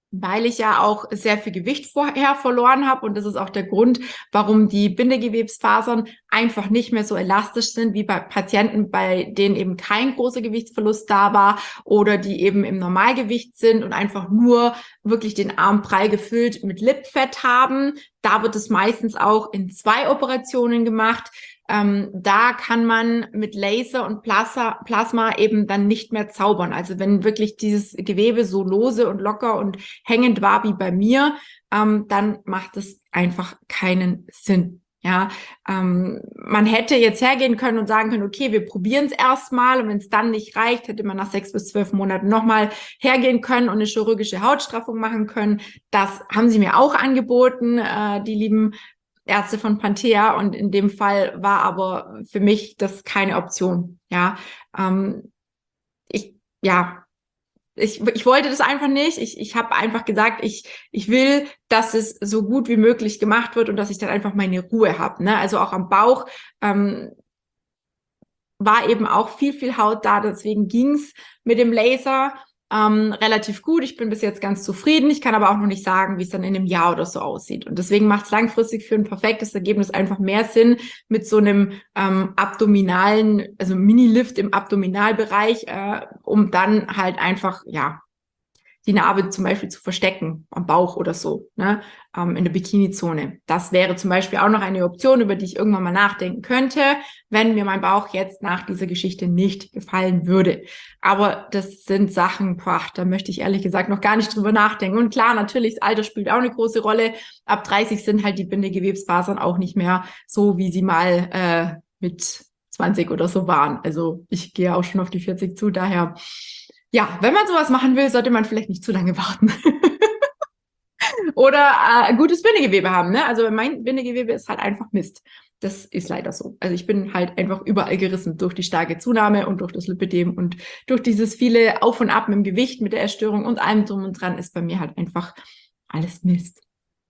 weil ich ja auch sehr viel Gewicht vorher verloren habe. Und das ist auch der Grund, warum die Bindegewebsfasern einfach nicht mehr so elastisch sind wie bei Patienten, bei denen eben kein großer Gewichtsverlust da war oder die eben im Normalgewicht sind und einfach nur wirklich den Arm prall gefüllt mit Lipfett haben. Da wird es meistens auch in zwei Operationen gemacht. Ähm, da kann man mit Laser und Plasma, Plasma eben dann nicht mehr zaubern. Also wenn wirklich dieses Gewebe so lose und locker und hängend war wie bei mir, ähm, dann macht es einfach keinen Sinn. Ja, ähm, man hätte jetzt hergehen können und sagen können, okay, wir probieren es erstmal, und wenn es dann nicht reicht, hätte man nach sechs bis zwölf Monaten nochmal hergehen können und eine chirurgische Hautstraffung machen können. Das haben sie mir auch angeboten, äh, die lieben Ärzte von Panthea, und in dem Fall war aber für mich das keine Option. Ja, ähm, ich, ja, ich, ich wollte das einfach nicht. Ich, ich habe einfach gesagt, ich, ich will, dass es so gut wie möglich gemacht wird und dass ich dann einfach meine Ruhe habe. Ne? Also auch am Bauch ähm, war eben auch viel, viel Haut da. Deswegen ging's mit dem Laser Ähm, relativ gut. Ich bin bis jetzt ganz zufrieden. Ich kann aber auch noch nicht sagen, wie es dann in einem Jahr oder so aussieht. Und deswegen macht es langfristig für ein perfektes Ergebnis einfach mehr Sinn, mit so einem ähm, abdominalen, also Mini-Lift im Abdominalbereich, äh, um dann halt einfach, ja, die Narbe zum Beispiel zu verstecken, am Bauch oder so, ne, ähm, in der Bikini-Zone. Das wäre zum Beispiel auch noch eine Option, über die ich irgendwann mal nachdenken könnte, wenn mir mein Bauch jetzt nach dieser Geschichte nicht gefallen würde. Aber das sind Sachen, boah, da möchte ich ehrlich gesagt noch gar nicht drüber nachdenken. Und klar, natürlich, das Alter spielt auch eine große Rolle. Ab dreißig sind halt die Bindegewebsfasern auch nicht mehr so, wie sie mal äh, mit zwanzig oder so waren. Also ich gehe auch schon auf die vierzig zu, daher... Ja, wenn man sowas machen will, sollte man vielleicht nicht zu lange warten. Oder äh, gutes Bindegewebe haben, ne? Also mein Bindegewebe ist halt einfach Mist. Das ist leider so. Also ich bin halt einfach überall gerissen durch die starke Zunahme und durch das Lipödem und durch dieses viele Auf und Ab mit dem Gewicht, mit der Essstörung und allem drum und dran ist bei mir halt einfach alles Mist.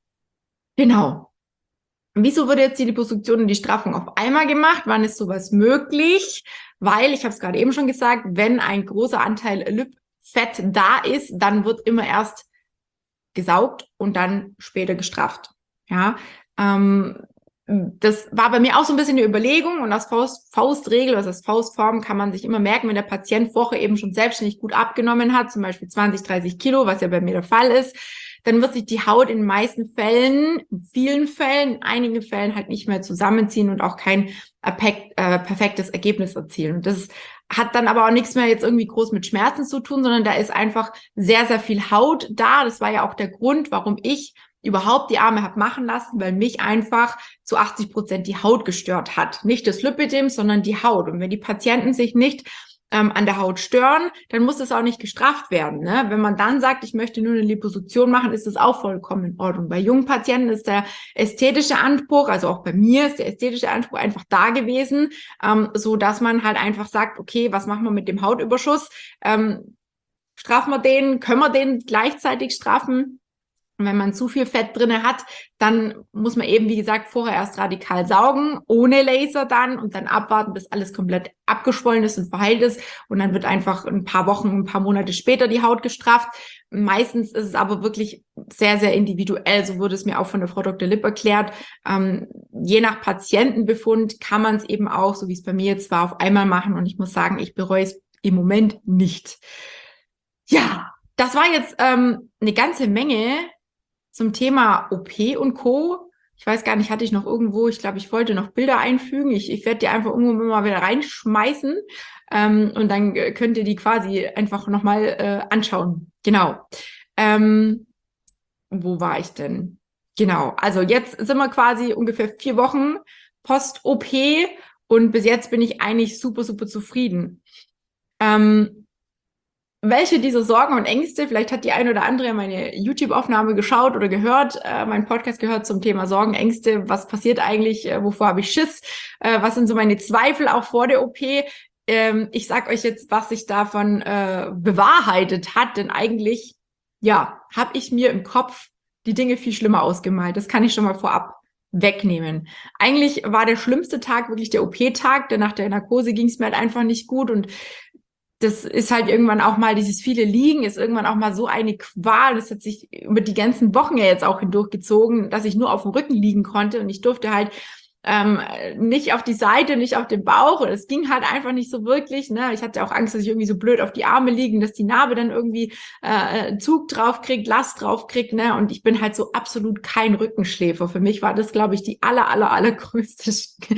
Genau. Wieso wurde jetzt die Liposuktion und die Straffung auf einmal gemacht? Wann ist sowas möglich? Weil, ich habe es gerade eben schon gesagt, wenn ein großer Anteil Lipfett da ist, dann wird immer erst gesaugt und dann später gestrafft. Ja, ähm, das war bei mir auch so ein bisschen eine Überlegung, und als Faust, Faustregel, also als Faustform kann man sich immer merken, wenn der Patient vorher eben schon selbstständig gut abgenommen hat, zum Beispiel zwanzig, dreißig Kilo, was ja bei mir der Fall ist, dann wird sich die Haut in den meisten Fällen, in vielen Fällen, in einigen Fällen halt nicht mehr zusammenziehen und auch kein äh, perfektes Ergebnis erzielen. Und das hat dann aber auch nichts mehr jetzt irgendwie groß mit Schmerzen zu tun, sondern da ist einfach sehr, sehr viel Haut da. Das war ja auch der Grund, warum ich überhaupt die Arme habe machen lassen, weil mich einfach zu achtzig Prozent die Haut gestört hat. Nicht das Lipödem, sondern die Haut. Und wenn die Patienten sich nicht ähm, an der Haut stören, dann muss das auch nicht gestraft werden. Ne? Wenn man dann sagt, ich möchte nur eine Liposuktion machen, ist das auch vollkommen in Ordnung. Bei jungen Patienten ist der ästhetische Anspruch, also auch bei mir ist der ästhetische Anspruch einfach da gewesen, ähm, so dass man halt einfach sagt, okay, was machen wir mit dem Hautüberschuss? Ähm, strafen wir den? Können wir den gleichzeitig strafen? Und wenn man zu viel Fett drinne hat, dann muss man eben, wie gesagt, vorher erst radikal saugen, ohne Laser dann, und dann abwarten, bis alles komplett abgeschwollen ist und verheilt ist. Und dann wird einfach ein paar Wochen, ein paar Monate später die Haut gestrafft. Meistens ist es aber wirklich sehr, sehr individuell. So wurde es mir auch von der Frau Doktor Lipp erklärt. Ähm, je nach Patientenbefund kann man es eben auch, so wie es bei mir jetzt war, auf einmal machen. Und ich muss sagen, ich bereue es im Moment nicht. Ja, das war jetzt ähm, eine ganze Menge zum Thema O P und Co. Ich weiß gar nicht, hatte ich noch irgendwo, ich glaube, ich wollte noch Bilder einfügen. Ich, ich werde die einfach irgendwo mal wieder reinschmeißen, ähm, und dann könnt ihr die quasi einfach nochmal äh, anschauen. Genau. Ähm, wo war ich denn? Genau, also jetzt sind wir quasi ungefähr vier Wochen Post-O P und bis jetzt bin ich eigentlich super, super zufrieden. Ähm, Welche dieser Sorgen und Ängste, vielleicht hat die ein oder andere meine YouTube-Aufnahme geschaut oder gehört, äh, meinen Podcast gehört zum Thema Sorgen, Ängste, was passiert eigentlich, äh, wovor habe ich Schiss, äh, was sind so meine Zweifel auch vor der O P. Ähm, ich sag euch jetzt, was sich davon äh, bewahrheitet hat, denn eigentlich, ja, habe ich mir im Kopf die Dinge viel schlimmer ausgemalt. Das kann ich schon mal vorab wegnehmen. Eigentlich war der schlimmste Tag wirklich der O P-Tag, denn nach der Narkose ging es mir halt einfach nicht gut, und das ist halt irgendwann auch mal, dieses viele Liegen ist irgendwann auch mal so eine Qual. Das hat sich über die ganzen Wochen ja jetzt auch hindurchgezogen, dass ich nur auf dem Rücken liegen konnte und ich durfte halt ähm, nicht auf die Seite, nicht auf den Bauch. Und es ging halt einfach nicht so wirklich. Ne? Ich hatte auch Angst, dass ich irgendwie so blöd auf die Arme liegen, dass die Narbe dann irgendwie äh, Zug drauf kriegt, Last drauf kriegt. Ne? Und ich bin halt so absolut kein Rückenschläfer. Für mich war das, glaube ich, die aller, aller, allergrößte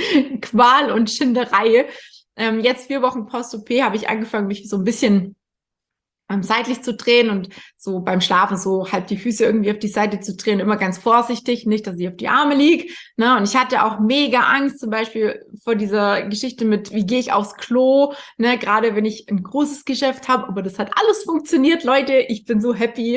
Qual und Schinderei. Ähm, jetzt vier Wochen Post-O P habe ich angefangen, mich so ein bisschen ähm, seitlich zu drehen und so beim Schlafen so halb die Füße irgendwie auf die Seite zu drehen, immer ganz vorsichtig, nicht, dass ich auf die Arme liege. Ne? Und ich hatte auch mega Angst, zum Beispiel vor dieser Geschichte mit, wie gehe ich aufs Klo, ne? Gerade wenn ich ein großes Geschäft habe, aber das hat alles funktioniert, Leute. Ich bin so happy.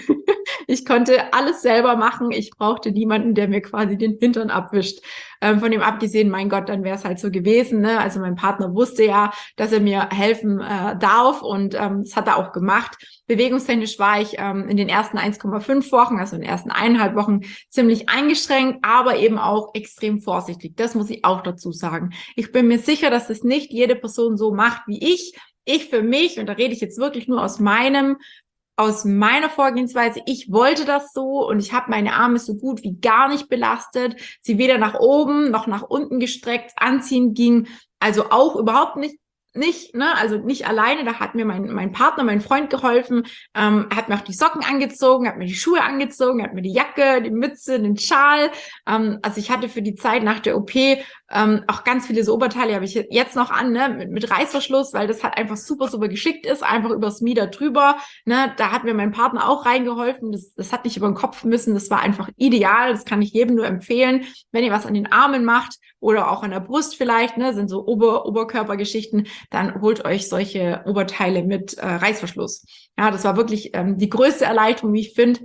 Ich konnte alles selber machen. Ich brauchte niemanden, der mir quasi den Hintern abwischt. Ähm, von dem abgesehen, mein Gott, dann wäre es halt so gewesen. Ne? Also mein Partner wusste ja, dass er mir helfen äh, darf und ähm, das hat er auch gemacht. Bewegungstechnisch war ich ähm, in den ersten eins Komma fünf Wochen, also in den ersten eineinhalb Wochen ziemlich eingeschränkt, aber eben auch extrem vorsichtig. Das muss ich auch dazu sagen. Ich bin mir sicher, dass das nicht jede Person so macht wie ich. Ich für mich, und da rede ich jetzt wirklich nur aus meinem aus meiner Vorgehensweise, ich wollte das so und ich habe meine Arme so gut wie gar nicht belastet, sie weder nach oben noch nach unten gestreckt, anziehen ging, also auch überhaupt nicht, nicht, ne, also nicht alleine, da hat mir mein, mein Partner, mein Freund geholfen, ähm, er hat mir auch die Socken angezogen, hat mir die Schuhe angezogen, hat mir die Jacke, die Mütze, den Schal, ähm, also ich hatte für die Zeit nach der O P ähm, auch ganz viele so Oberteile, habe ich jetzt noch an, ne, mit, mit Reißverschluss, weil das halt einfach super, super geschickt ist, einfach übers Mieder drüber, ne, da hat mir mein Partner auch reingeholfen, das, das hat nicht über den Kopf müssen, das war einfach ideal, das kann ich jedem nur empfehlen, wenn ihr was an den Armen macht oder auch an der Brust vielleicht, ne, sind so Ober Oberkörpergeschichten, dann holt euch solche Oberteile mit äh, Reißverschluss. Ja, das war wirklich ähm, die größte Erleichterung, wie ich finde,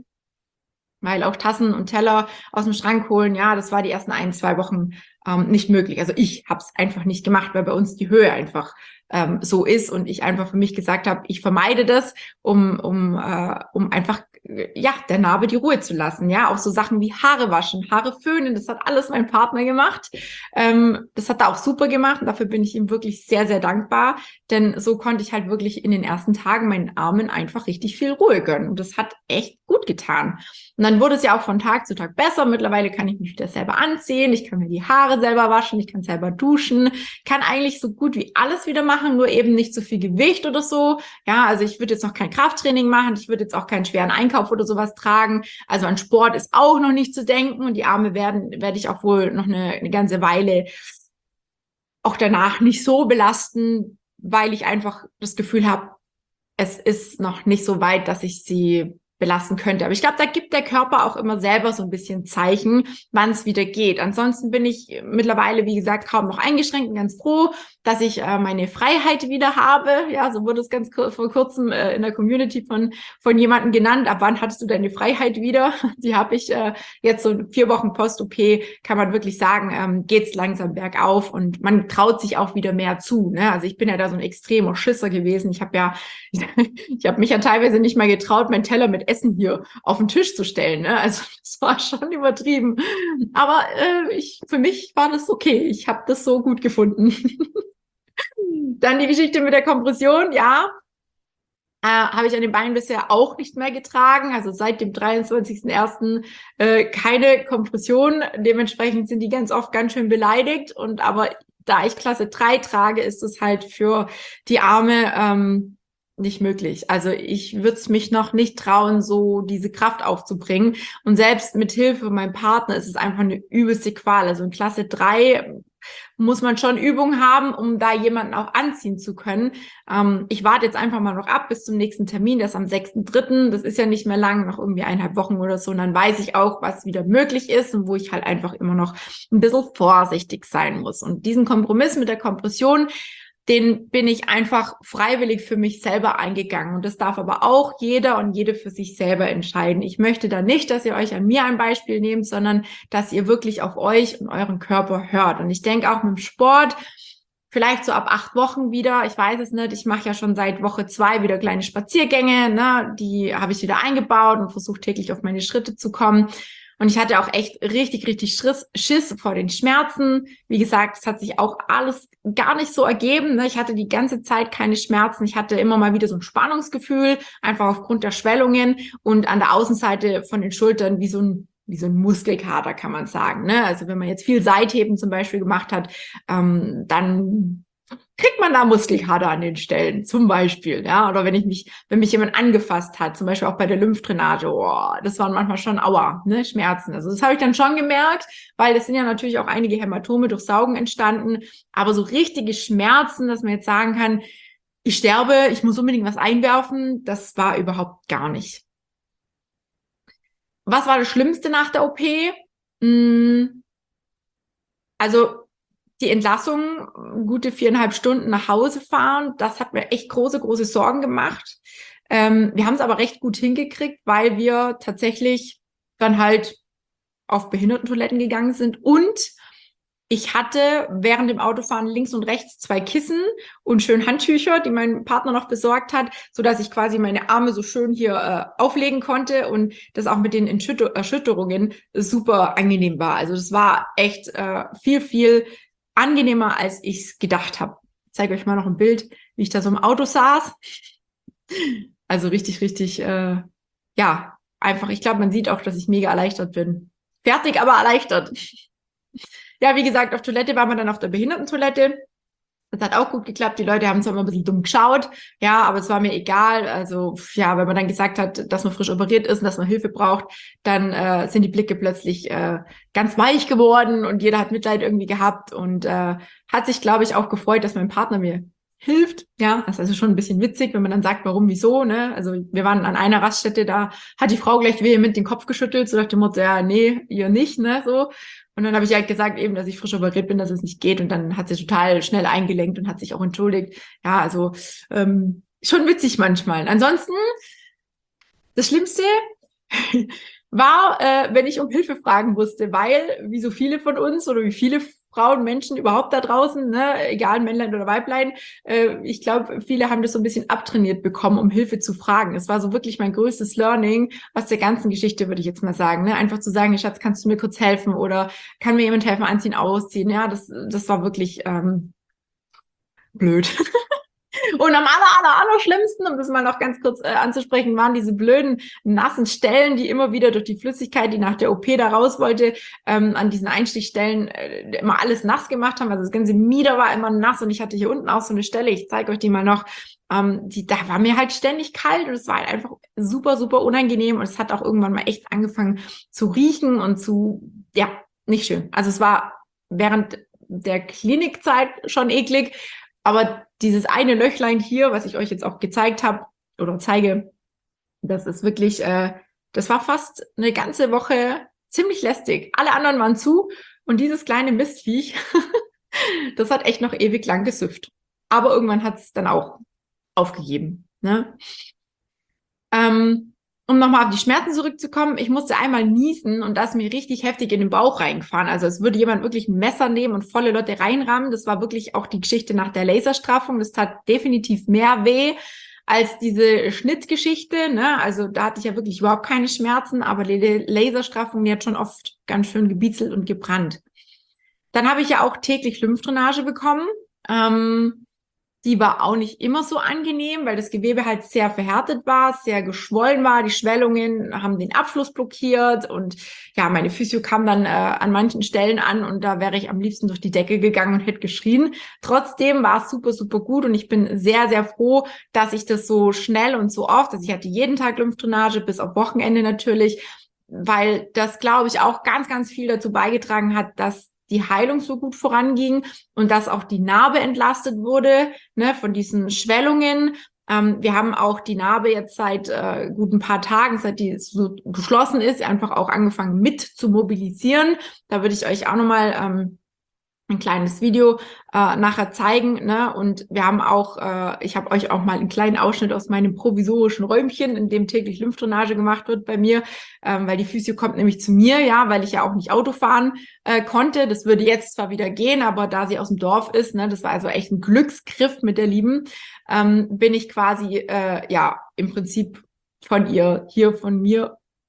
weil auch Tassen und Teller aus dem Schrank holen, ja, das war die ersten ein, zwei Wochen ähm, nicht möglich. Also ich habe es einfach nicht gemacht, weil bei uns die Höhe einfach ähm, so ist und ich einfach für mich gesagt habe, ich vermeide das, um um äh, um einfach ja der Narbe die Ruhe zu lassen. Ja, auch so Sachen wie Haare waschen, Haare föhnen, das hat alles mein Partner gemacht. Ähm, das hat er auch super gemacht und dafür bin ich ihm wirklich sehr, sehr dankbar, denn so konnte ich halt wirklich in den ersten Tagen meinen Armen einfach richtig viel Ruhe gönnen und das hat echt gut getan. Und dann wurde es ja auch von Tag zu Tag besser. Mittlerweile kann ich mich wieder selber anziehen, ich kann mir die Haare selber waschen, ich kann selber duschen, kann eigentlich so gut wie alles wieder machen, nur eben nicht so viel Gewicht oder so. Ja, also ich würde jetzt noch kein Krafttraining machen, ich würde jetzt auch keinen schweren Einkauf oder sowas tragen. Also an Sport ist auch noch nicht zu denken und die Arme werden, werde ich auch wohl noch eine, eine ganze Weile auch danach nicht so belasten, weil ich einfach das Gefühl habe, es ist noch nicht so weit, dass ich sie belassen könnte. Aber ich glaube, da gibt der Körper auch immer selber so ein bisschen Zeichen, wann es wieder geht. Ansonsten bin ich mittlerweile, wie gesagt, kaum noch eingeschränkt und ganz froh, dass ich äh, meine Freiheit wieder habe. Ja, so wurde es ganz kur- vor kurzem äh, in der Community von von jemandem genannt. Ab wann hattest du deine Freiheit wieder? Die habe ich äh, jetzt so vier Wochen Post-O P, kann man wirklich sagen, ähm, geht's langsam bergauf und man traut sich auch wieder mehr zu. Ne? Also ich bin ja da so ein extremer Schisser gewesen. Ich habe ja, ich habe mich ja teilweise nicht mal getraut, meinen Teller mit Essen hier auf den Tisch zu stellen. Ne? Also das war schon übertrieben. Aber äh, ich, für mich war das okay. Ich habe das so gut gefunden. Dann die Geschichte mit der Kompression. Ja, äh, habe ich an den Beinen bisher auch nicht mehr getragen. Also seit dem dreiundzwanzigsten ersten Äh, keine Kompression. Dementsprechend sind die ganz oft ganz schön beleidigt. Und aber da ich Klasse drei trage, ist es halt für die Arme ähm, nicht möglich. Also ich würde es mich noch nicht trauen, so diese Kraft aufzubringen. Und selbst mit Hilfe meinem Partner ist es einfach eine übelste Qual. Also in Klasse drei muss man schon Übung haben, um da jemanden auch anziehen zu können. Ähm, ich warte jetzt einfach mal noch ab bis zum nächsten Termin, das ist am sechsten dritten Das ist ja nicht mehr lang, noch irgendwie eineinhalb Wochen oder so. Und dann weiß ich auch, was wieder möglich ist und wo ich halt einfach immer noch ein bisschen vorsichtig sein muss. Und diesen Kompromiss mit der Kompression, den bin ich einfach freiwillig für mich selber eingegangen. Und das darf aber auch jeder und jede für sich selber entscheiden. Ich möchte da nicht, dass ihr euch an mir ein Beispiel nehmt, sondern dass ihr wirklich auf euch und euren Körper hört. Und ich denke auch mit dem Sport, vielleicht so ab acht Wochen wieder, ich weiß es nicht, ich mache ja schon seit Woche zwei wieder kleine Spaziergänge, ne? Die habe ich wieder eingebaut und versuche täglich auf meine Schritte zu kommen. Und ich hatte auch echt richtig, richtig Schiss, Schiss vor den Schmerzen. Wie gesagt, es hat sich auch alles gar nicht so ergeben. Ne? Ich hatte die ganze Zeit keine Schmerzen. Ich hatte immer mal wieder so ein Spannungsgefühl, einfach aufgrund der Schwellungen und an der Außenseite von den Schultern wie so ein wie so ein Muskelkater, kann man sagen. Ne? Also wenn man jetzt viel Seitheben zum Beispiel gemacht hat, ähm, dann kriegt man da Muskelkater an den Stellen, zum Beispiel, ja, oder wenn ich mich, wenn mich jemand angefasst hat, zum Beispiel auch bei der Lymphdrainage, oh, das waren manchmal schon Aua, ne, Schmerzen. Also das habe ich dann schon gemerkt, weil es sind ja natürlich auch einige Hämatome durch Saugen entstanden, aber so richtige Schmerzen, dass man jetzt sagen kann, ich sterbe, ich muss unbedingt was einwerfen, das war überhaupt gar nicht. Was war das Schlimmste nach der O P? Hm, also die Entlassung, gute viereinhalb Stunden nach Hause fahren, das hat mir echt große, große Sorgen gemacht. Ähm, wir haben es aber recht gut hingekriegt, weil wir tatsächlich dann halt auf Behindertentoiletten gegangen sind und ich hatte während dem Autofahren links und rechts zwei Kissen und schön Handtücher, die mein Partner noch besorgt hat, so dass ich quasi meine Arme so schön hier äh, auflegen konnte und das auch mit den Erschütterungen super angenehm war. Also das war echt äh, viel, viel angenehmer, als ich es gedacht habe. Ich zeige euch mal noch ein Bild, wie ich da so im Auto saß. Also richtig, richtig, äh, ja, einfach. Ich glaube, man sieht auch, dass ich mega erleichtert bin. Fertig, aber erleichtert. Ja, wie gesagt, auf Toilette waren wir dann auf der Behindertentoilette. Das hat auch gut geklappt. Die Leute haben zwar immer ein bisschen dumm geschaut, ja, aber es war mir egal. Also, ja, wenn man dann gesagt hat, dass man frisch operiert ist und dass man Hilfe braucht, dann äh, sind die Blicke plötzlich äh, ganz weich geworden und jeder hat Mitleid irgendwie gehabt und äh, hat sich, glaube ich, auch gefreut, dass mein Partner mir hilft. Ja, das ist also schon ein bisschen witzig, wenn man dann sagt, warum, wieso, ne? Also, wir waren an einer Raststätte, da hat die Frau gleich vehement den Kopf geschüttelt, so nach dem Motto, ja, nee, ihr nicht, ne, so. Und dann habe ich halt gesagt eben, dass ich frisch operiert bin, dass es nicht geht. Und dann hat sie total schnell eingelenkt und hat sich auch entschuldigt. Ja, also ähm, schon witzig manchmal. Ansonsten, das Schlimmste war, äh, wenn ich um Hilfe fragen musste, weil, wie so viele von uns oder wie viele Frauen, Menschen überhaupt da draußen, ne, egal Männlein oder Weiblein, äh, ich glaube, viele haben das so ein bisschen abtrainiert bekommen, um Hilfe zu fragen. Es war so wirklich mein größtes Learning aus der ganzen Geschichte, würde ich jetzt mal sagen. Ne? Einfach zu sagen, Schatz, kannst du mir kurz helfen oder kann mir jemand helfen, anziehen, ausziehen? Ja, das, das war wirklich ähm, blöd. Und am aller, aller, aller schlimmsten, um das mal noch ganz kurz äh, anzusprechen, waren diese blöden, nassen Stellen, die immer wieder durch die Flüssigkeit, die nach der O P da raus wollte, ähm, an diesen Einstichstellen äh, immer alles nass gemacht haben. Also das ganze Mieder war immer nass und ich hatte hier unten auch so eine Stelle, ich zeige euch die mal noch, ähm, die, da war mir halt ständig kalt und es war halt einfach super, super unangenehm und es hat auch irgendwann mal echt angefangen zu riechen und zu, ja, nicht schön. Also es war während der Klinikzeit schon eklig, aber dieses eine Löchlein hier, was ich euch jetzt auch gezeigt habe oder zeige, das ist wirklich, äh, das war fast eine ganze Woche ziemlich lästig. Alle anderen waren zu und dieses kleine Mistviech, das hat echt noch ewig lang gesüfft. Aber irgendwann hat es dann auch aufgegeben. Ne? Ähm, um nochmal auf die Schmerzen zurückzukommen, ich musste einmal niesen und da ist mir richtig heftig in den Bauch reingefahren. Also es würde jemand wirklich ein Messer nehmen und volle Leute reinrammen. Das war wirklich auch die Geschichte nach der Laserstraffung. Das tat definitiv mehr weh als diese Schnittgeschichte. Ne? Also da hatte ich ja wirklich überhaupt keine Schmerzen, aber die Laserstraffung, die hat schon oft ganz schön gebiezelt und gebrannt. Dann habe ich ja auch täglich Lymphdrainage bekommen. Ähm, Die war auch nicht immer so angenehm, weil das Gewebe halt sehr verhärtet war, sehr geschwollen war. Die Schwellungen haben den Abfluss blockiert und ja, meine Physio kam dann äh, an manchen Stellen an und da wäre ich am liebsten durch die Decke gegangen und hätte geschrien. Trotzdem war es super, super gut und ich bin sehr, sehr froh, dass ich das so schnell und so oft, also ich hatte jeden Tag Lymphdrainage, bis auf Wochenende natürlich, weil das, glaube ich, auch ganz, ganz viel dazu beigetragen hat, dass die Heilung so gut voranging und dass auch die Narbe entlastet wurde, ne, von diesen Schwellungen. Ähm, wir haben auch die Narbe jetzt seit äh, gut ein paar Tagen, seit die so geschlossen ist, einfach auch angefangen mit zu mobilisieren. Da würde ich euch auch nochmal ähm, ein kleines Video äh, nachher zeigen, ne? Und wir haben auch, äh, ich habe euch auch mal einen kleinen Ausschnitt aus meinem provisorischen Räumchen, in dem täglich Lymphdrainage gemacht wird bei mir, ähm, weil die Physio kommt nämlich zu mir, ja, weil ich ja auch nicht Auto fahren äh, konnte. Das würde jetzt zwar wieder gehen, aber da sie aus dem Dorf ist, ne, das war also echt ein Glücksgriff mit der Lieben, ähm, bin ich quasi, äh, ja, im Prinzip von ihr hier von mir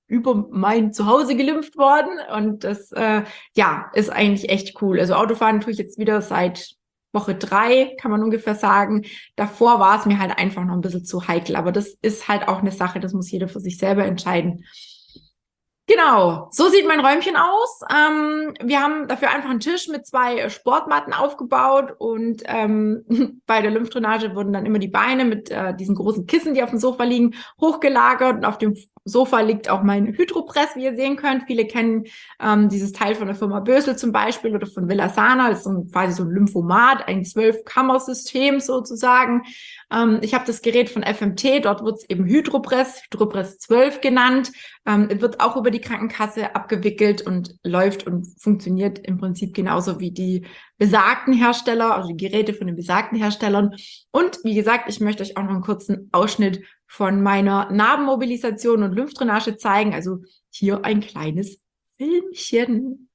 über mein Zuhause gelympht worden. Und das, äh, ja, ist eigentlich echt cool. Also Autofahren tue ich jetzt wieder seit Woche drei, kann man ungefähr sagen. Davor war es mir halt einfach noch ein bisschen zu heikel. Aber das ist halt auch eine Sache, das muss jeder für sich selber entscheiden. Genau, so sieht mein Räumchen aus. Ähm, wir haben dafür einfach einen Tisch mit zwei Sportmatten aufgebaut und ähm, bei der Lymphdrainage wurden dann immer die Beine mit äh, diesen großen Kissen, die auf dem Sofa liegen, hochgelagert und auf dem Sofa liegt auch mein Hydropress, wie ihr sehen könnt. Viele kennen ähm, dieses Teil von der Firma Bösel zum Beispiel oder von Villasana. Das ist so ein, quasi so ein Lymphomat, ein Zwölf-Kammer-System sozusagen. Ähm, ich habe das Gerät von F M T, dort wird es eben Hydropress, Hydropress zwölf genannt. Ähm, wird auch über die Krankenkasse abgewickelt und läuft und funktioniert im Prinzip genauso wie die besagten Hersteller, also die Geräte von den besagten Herstellern. Und wie gesagt, ich möchte euch auch noch einen kurzen Ausschnitt von meiner Narbenmobilisation und Lymphdrainage zeigen. Also hier ein kleines Filmchen.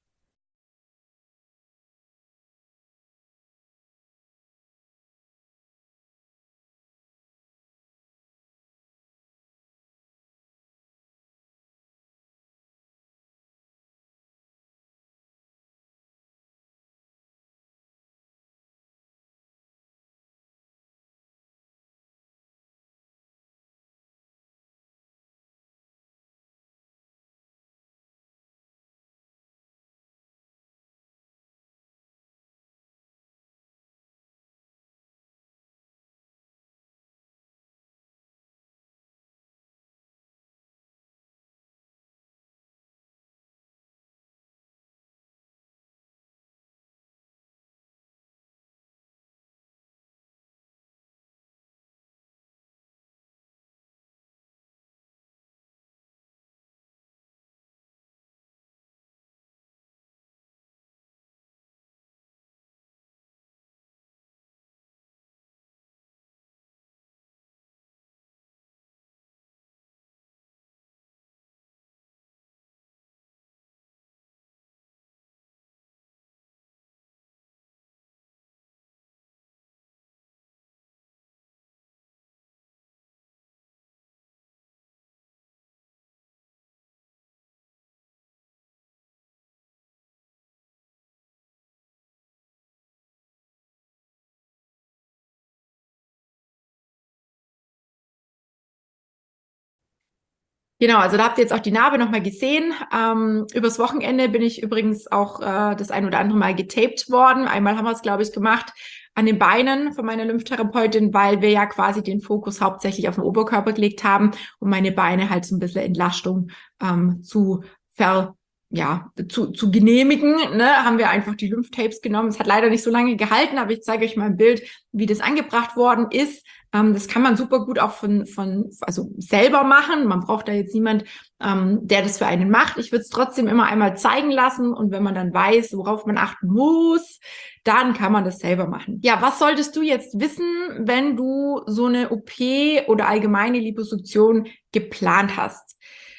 Genau, also da habt ihr jetzt auch die Narbe nochmal gesehen. Ähm, übers Wochenende bin ich übrigens auch äh, das ein oder andere Mal getaped worden. Einmal haben wir es, glaube ich, gemacht an den Beinen von meiner Lymphtherapeutin, weil wir ja quasi den Fokus hauptsächlich auf den Oberkörper gelegt haben, um meine Beine halt so ein bisschen Entlastung ähm, zu ver ja, zu, zu genehmigen, ne, haben wir einfach die Lymphtapes genommen. Es hat leider nicht so lange gehalten, aber ich zeige euch mal ein Bild, wie das angebracht worden ist. Ähm, das kann man super gut auch von, von, also selber machen. Man braucht da jetzt niemand, ähm, der das für einen macht. Ich würde es trotzdem immer einmal zeigen lassen und wenn man dann weiß, worauf man achten muss, dann kann man das selber machen. Ja, was solltest du jetzt wissen, wenn du so eine O P oder allgemeine Liposuktion geplant hast?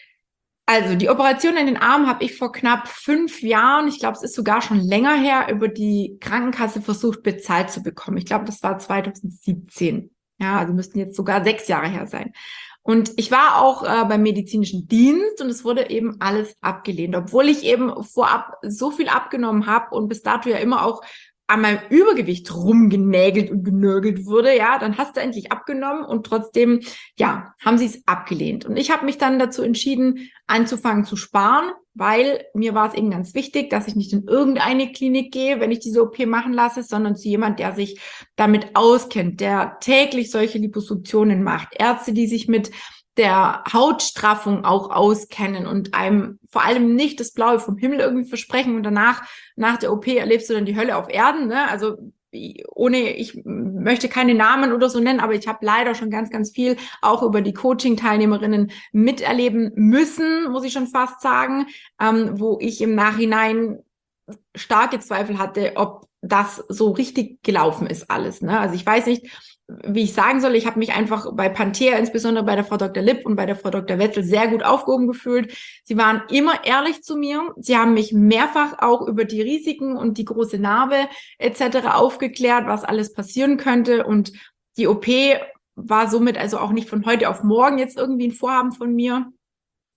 Also die Operation in den Arm habe ich vor knapp fünf Jahren, ich glaube, es ist sogar schon länger her, über die Krankenkasse versucht bezahlt zu bekommen. Ich glaube, das war zwanzig siebzehn. Ja, also müssten jetzt sogar sechs Jahre her sein. Und ich war auch äh, beim medizinischen Dienst und es wurde eben alles abgelehnt, obwohl ich eben vorab so viel abgenommen habe und bis dato ja immer auch an meinem Übergewicht rumgenägelt und genörgelt wurde, ja, dann hast du endlich abgenommen und trotzdem, ja, haben sie es abgelehnt. Und ich habe mich dann dazu entschieden, anzufangen zu sparen, weil mir war es eben ganz wichtig, dass ich nicht in irgendeine Klinik gehe, wenn ich diese O P machen lasse, sondern zu jemand, der sich damit auskennt, der täglich solche Liposuktionen macht. Ärzte, die sich mit der Hautstraffung auch auskennen und einem vor allem nicht das Blaue vom Himmel irgendwie versprechen und danach, nach der O P erlebst du dann die Hölle auf Erden, ne? Also ohne, ich möchte keine Namen oder so nennen, aber ich habe leider schon ganz, ganz viel auch über die Coaching-Teilnehmerinnen miterleben müssen, muss ich schon fast sagen, ähm, wo ich im Nachhinein starke Zweifel hatte, ob das so richtig gelaufen ist alles, ne? Also ich weiß nicht, wie ich sagen soll, ich habe mich einfach bei Panthea, insbesondere bei der Frau Doktor Lipp und bei der Frau Doktor Wetzel sehr gut aufgehoben gefühlt. Sie waren immer ehrlich zu mir. Sie haben mich mehrfach auch über die Risiken und die große Narbe et cetera aufgeklärt, was alles passieren könnte. Und die O P war somit also auch nicht von heute auf morgen jetzt irgendwie ein Vorhaben von mir.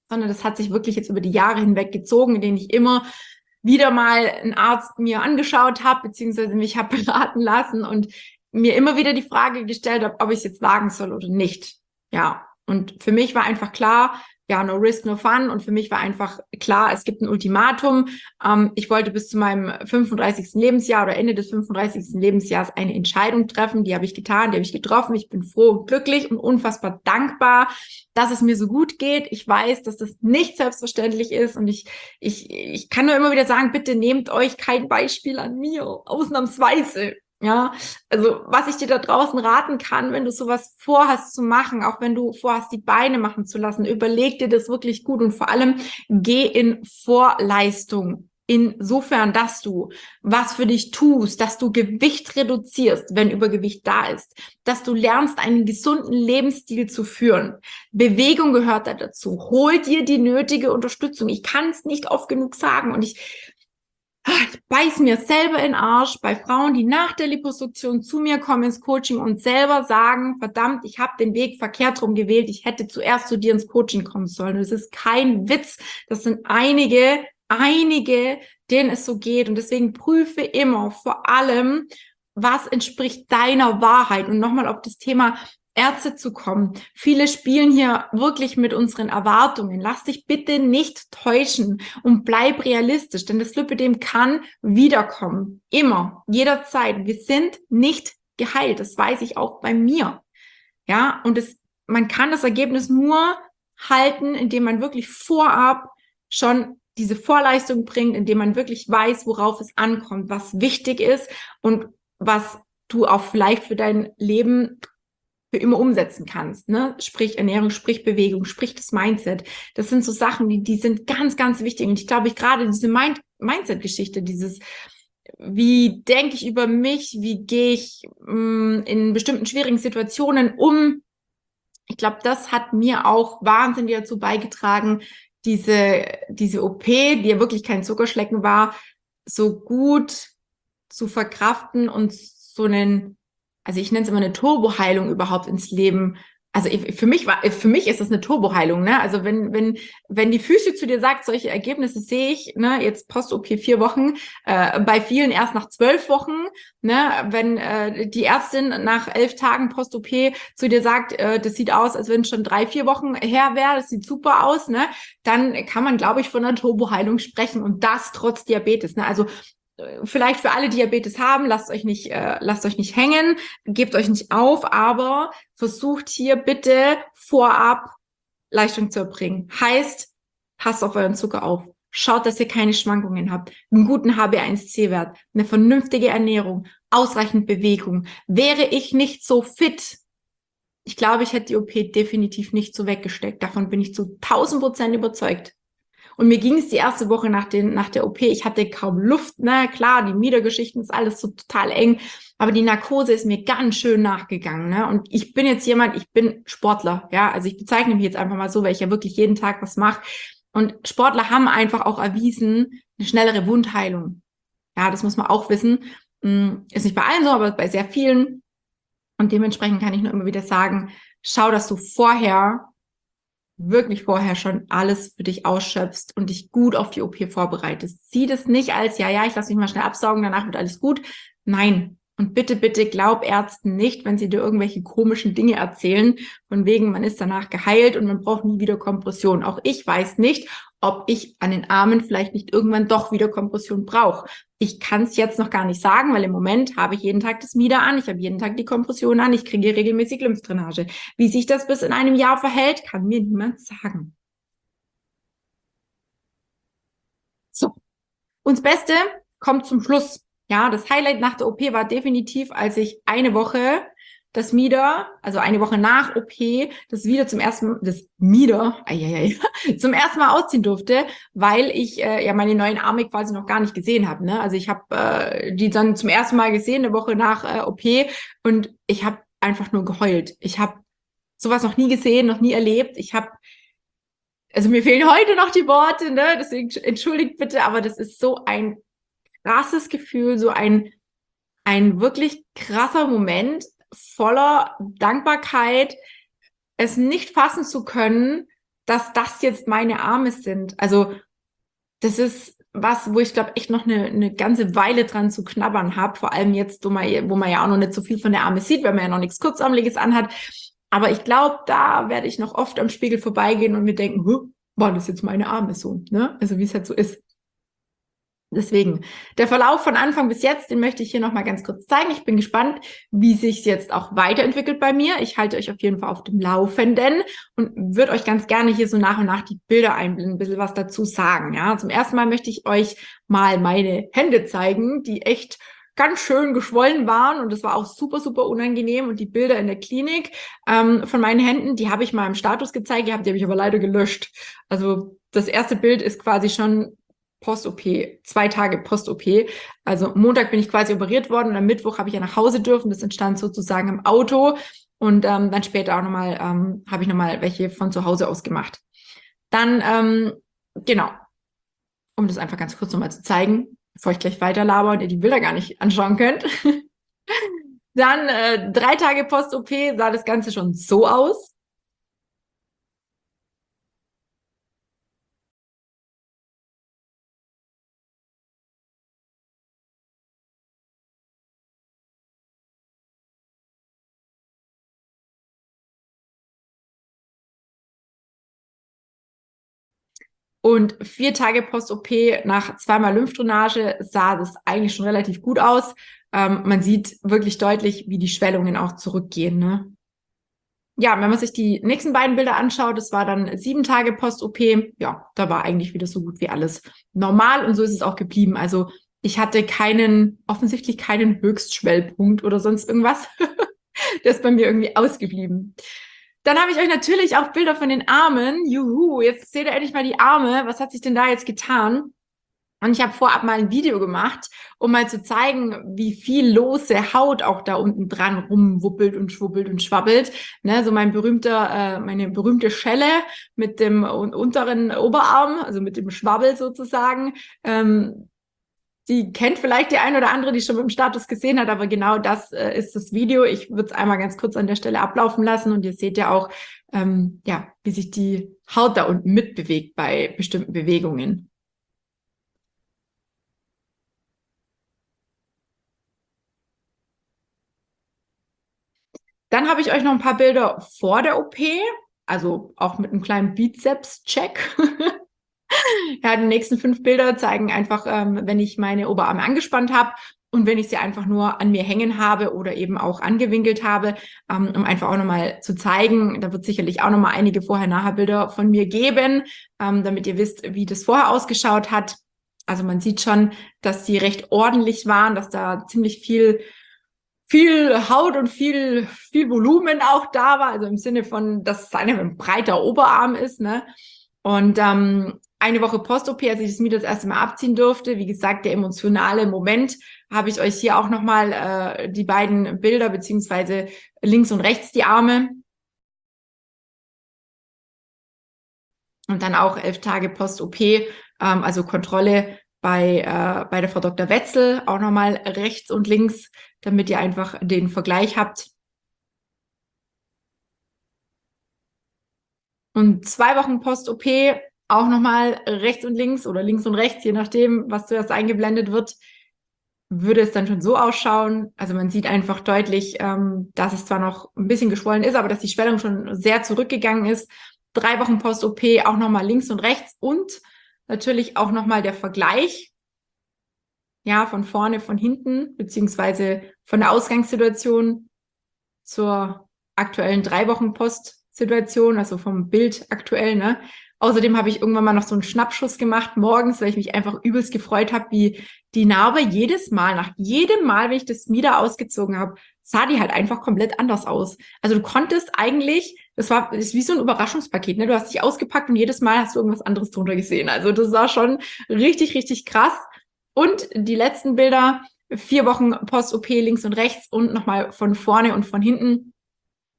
sondern das hat sich wirklich jetzt über die Jahre hinweg gezogen, in denen ich immer wieder mal einen Arzt mir angeschaut habe, beziehungsweise mich habe beraten lassen und mir immer wieder die Frage gestellt habe, ob ich es jetzt wagen soll oder nicht. Ja, und für mich war einfach klar, ja, no risk, no fun. Und für mich war einfach klar, es gibt ein Ultimatum. Ähm, ich wollte bis zu meinem fünfunddreißigsten Lebensjahr oder Ende des fünfunddreißigsten Lebensjahres eine Entscheidung treffen. Die habe ich getan, die habe ich getroffen. Ich bin froh und glücklich und unfassbar dankbar, dass es mir so gut geht. Ich weiß, dass das nicht selbstverständlich ist. Und ich, ich, ich kann nur immer wieder sagen, bitte nehmt euch kein Beispiel an mir, ausnahmsweise. Ja, also was ich dir da draußen raten kann, wenn du sowas vorhast zu machen, auch wenn du vorhast, die Beine machen zu lassen, überleg dir das wirklich gut und vor allem geh in Vorleistung. Insofern, dass du was für dich tust, dass du Gewicht reduzierst, wenn Übergewicht da ist, dass du lernst, einen gesunden Lebensstil zu führen. Bewegung gehört da dazu. Hol dir die nötige Unterstützung. Ich kann es nicht oft genug sagen und ich Ich beiß mir selber in den Arsch bei Frauen, die nach der Liposuktion zu mir kommen ins Coaching und selber sagen, verdammt, ich habe den Weg verkehrt rum gewählt, ich hätte zuerst zu dir ins Coaching kommen sollen. Das ist kein Witz, das sind einige, einige, denen es so geht. Und deswegen prüfe immer vor allem, was entspricht deiner Wahrheit. Und nochmal auf das Thema Ärzte zu kommen. Viele spielen hier wirklich mit unseren Erwartungen. Lass dich bitte nicht täuschen und bleib realistisch, denn das Lipödem kann wiederkommen. Immer, jederzeit. Wir sind nicht geheilt. Das weiß ich auch bei mir. Ja, und es, man kann das Ergebnis nur halten, indem man wirklich vorab schon diese Vorleistung bringt, indem man wirklich weiß, worauf es ankommt, was wichtig ist und was du auch vielleicht für dein Leben für immer umsetzen kannst, ne? Sprich Ernährung, sprich Bewegung, sprich das Mindset. Das sind so Sachen, die, die sind ganz, ganz wichtig. Und ich glaube, ich gerade diese Mind Mindset-Geschichte, dieses, wie denke ich über mich, wie gehe ich mh, in bestimmten schwierigen Situationen um. Ich glaube, das hat mir auch wahnsinnig dazu beigetragen, diese, diese O P, die ja wirklich kein Zuckerschlecken war, so gut zu verkraften und so einen, also ich nenne es immer eine Turboheilung überhaupt ins Leben. Also ich, für mich war, für mich ist das eine Turboheilung, ne? Also wenn, wenn, wenn die Physio zu dir sagt, solche Ergebnisse sehe ich, ne, jetzt Post-O P vier Wochen, äh, bei vielen erst nach zwölf Wochen, ne, wenn äh, die Ärztin nach elf Tagen Post-O P zu dir sagt, äh, das sieht aus, als wenn es schon drei, vier Wochen her wäre, das sieht super aus, ne, dann kann man, glaube ich, von einer Turboheilung sprechen und das trotz Diabetes, ne? Also vielleicht für alle Diabetes haben, lasst euch nicht, äh, lasst euch nicht hängen, gebt euch nicht auf, aber versucht hier bitte vorab Leistung zu erbringen. Heißt, passt auf euren Zucker auf. Schaut, dass ihr keine Schwankungen habt, einen guten H B eins C Wert, eine vernünftige Ernährung, ausreichend Bewegung. Wäre ich nicht so fit, ich glaube, ich hätte die O P definitiv nicht so weggesteckt. Davon bin ich zu tausend Prozent überzeugt. Und mir ging es die erste Woche nach, den, nach der O P, ich hatte kaum Luft, ne, klar, die Miedergeschichten ist alles so total eng, aber die Narkose ist mir ganz schön nachgegangen, ne, und ich bin jetzt jemand, ich bin Sportler, ja, also ich bezeichne mich jetzt einfach mal so, weil ich ja wirklich jeden Tag was mache und Sportler haben einfach auch erwiesen, eine schnellere Wundheilung, ja, das muss man auch wissen, ist nicht bei allen so, aber bei sehr vielen und dementsprechend kann ich nur immer wieder sagen, schau, dass du vorher wirklich vorher schon alles für dich ausschöpfst und dich gut auf die O P vorbereitest. Sieh das nicht als, ja, ja, ich lasse mich mal schnell absaugen, danach wird alles gut. Nein. Und bitte, bitte glaub Ärzten nicht, wenn sie dir irgendwelche komischen Dinge erzählen, von wegen, man ist danach geheilt und man braucht nie wieder Kompression. Auch ich weiß nicht, ob ich an den Armen vielleicht nicht irgendwann doch wieder Kompression brauche. Ich kann es jetzt noch gar nicht sagen, weil im Moment habe ich jeden Tag das Mieder an, ich habe jeden Tag die Kompression an, ich kriege regelmäßig Lymphdrainage. Wie sich das bis in einem Jahr verhält, kann mir niemand sagen. So, und das Beste kommt zum Schluss. Ja, das Highlight nach der O P war definitiv, als ich eine Woche das Mieder, also eine Woche nach O P, das wieder zum ersten Mal, das Mieder, ai, zum ersten Mal ausziehen durfte, weil ich äh, ja meine neuen Arme quasi noch gar nicht gesehen habe. Ne? Also ich habe äh, die dann zum ersten Mal gesehen, eine Woche nach äh, O P, und ich habe einfach nur geheult. Ich habe sowas noch nie gesehen, noch nie erlebt. Ich habe, also mir fehlen heute noch die Worte, ne? Deswegen entschuldigt bitte, aber das ist so ein krasses Gefühl, so ein, ein wirklich krasser Moment voller Dankbarkeit, es nicht fassen zu können, dass das jetzt meine Arme sind. Also das ist was, wo ich glaube echt noch eine, eine ganze Weile dran zu knabbern habe. Vor allem jetzt, wo man, wo man ja auch noch nicht so viel von der Arme sieht, weil man ja noch nichts Kurzärmeliges anhat. Aber ich glaube, da werde ich noch oft am Spiegel vorbeigehen und mir denken, huh, war das jetzt meine Arme so, ne? Also wie es halt so ist. Deswegen, der Verlauf von Anfang bis jetzt, den möchte ich hier nochmal ganz kurz zeigen. Ich bin gespannt, wie sich es jetzt auch weiterentwickelt bei mir. Ich halte euch auf jeden Fall auf dem Laufenden und würde euch ganz gerne hier so nach und nach die Bilder einblenden, ein bisschen was dazu sagen. Ja, zum ersten Mal möchte ich euch mal meine Hände zeigen, die echt ganz schön geschwollen waren und das war auch super, super unangenehm. Und die Bilder in der Klinik ähm, von meinen Händen, die habe ich mal im Status gezeigt gehabt, die habe ich aber leider gelöscht. Also das erste Bild ist quasi schon Post-O P, zwei Tage Post-O P. Also Montag bin ich quasi operiert worden und am Mittwoch habe ich ja nach Hause dürfen. Das entstand sozusagen im Auto und ähm, dann später auch nochmal, ähm, habe ich nochmal welche von zu Hause aus gemacht. Dann, ähm, genau, um das einfach ganz kurz nochmal zu zeigen, bevor ich gleich weiter laber und ihr die Bilder gar nicht anschauen könnt. Dann äh, drei Tage Post-O P sah das Ganze schon so aus. Und vier Tage Post-O P nach zweimal Lymphdrainage sah das eigentlich schon relativ gut aus. Ähm, man sieht wirklich deutlich, wie die Schwellungen auch zurückgehen, ne? Ja, wenn man sich die nächsten beiden Bilder anschaut, das war dann sieben Tage Post-O P. Ja, da war eigentlich wieder so gut wie alles normal und so ist es auch geblieben. Also ich hatte keinen, offensichtlich keinen Höchstschwellpunkt oder sonst irgendwas. Der ist bei mir irgendwie ausgeblieben. Dann habe ich euch natürlich auch Bilder von den Armen. Juhu, jetzt seht ihr endlich mal die Arme. Was hat sich denn da jetzt getan? Und ich habe vorab mal ein Video gemacht, um mal zu zeigen, wie viel lose Haut auch da unten dran rumwuppelt und schwuppelt und schwabbelt. Ne, so mein berühmter, äh, meine berühmte Schelle mit dem unteren Oberarm, also mit dem Schwabbel sozusagen. Ähm, Die kennt vielleicht die ein oder andere, die schon mit dem Status gesehen hat, aber genau das äh, ist das Video. Ich würde es einmal ganz kurz an der Stelle ablaufen lassen und ihr seht ja auch, ähm, ja, wie sich die Haut da unten mitbewegt bei bestimmten Bewegungen. Dann habe ich euch noch ein paar Bilder vor der O P, also auch mit einem kleinen Bizeps-Check. Ja, die nächsten fünf Bilder zeigen einfach, ähm, wenn ich meine Oberarme angespannt habe und wenn ich sie einfach nur an mir hängen habe oder eben auch angewinkelt habe, ähm, um einfach auch nochmal zu zeigen. Da wird sicherlich auch nochmal einige Vorher-Nachher-Bilder von mir geben, ähm, damit ihr wisst, wie das vorher ausgeschaut hat. Also man sieht schon, dass die recht ordentlich waren, dass da ziemlich viel viel Haut und viel, viel Volumen auch da war, also im Sinne von, dass es einfach ein breiter Oberarm ist, ne? Und ähm, eine Woche Post-O P, als ich das mir das erste Mal abziehen durfte, wie gesagt, der emotionale Moment, habe ich euch hier auch nochmal äh, die beiden Bilder, beziehungsweise links und rechts die Arme. Und dann auch elf Tage Post-O P, ähm, also Kontrolle bei, äh, bei der Frau Doktor Wetzel, auch nochmal rechts und links, damit ihr einfach den Vergleich habt. Und zwei Wochen Post-O P, auch nochmal rechts und links oder links und rechts, je nachdem, was zuerst eingeblendet wird, würde es dann schon so ausschauen. Also man sieht einfach deutlich, ähm, dass es zwar noch ein bisschen geschwollen ist, aber dass die Schwellung schon sehr zurückgegangen ist. Drei Wochen Post-O P, auch nochmal links und rechts und natürlich auch nochmal der Vergleich, ja, von vorne, von hinten, beziehungsweise von der Ausgangssituation zur aktuellen drei Wochen Post-Situation, also vom Bild aktuell, ne? Außerdem habe ich irgendwann mal noch so einen Schnappschuss gemacht morgens, weil ich mich einfach übelst gefreut habe, wie die Narbe jedes Mal, nach jedem Mal, wenn ich das Mieder ausgezogen habe, sah die halt einfach komplett anders aus. Also du konntest eigentlich, das war das ist wie so ein Überraschungspaket, ne? Du hast dich ausgepackt und jedes Mal hast du irgendwas anderes drunter gesehen. Also das war schon richtig, richtig krass. Und die letzten Bilder, vier Wochen Post-O P links und rechts und nochmal von vorne und von hinten.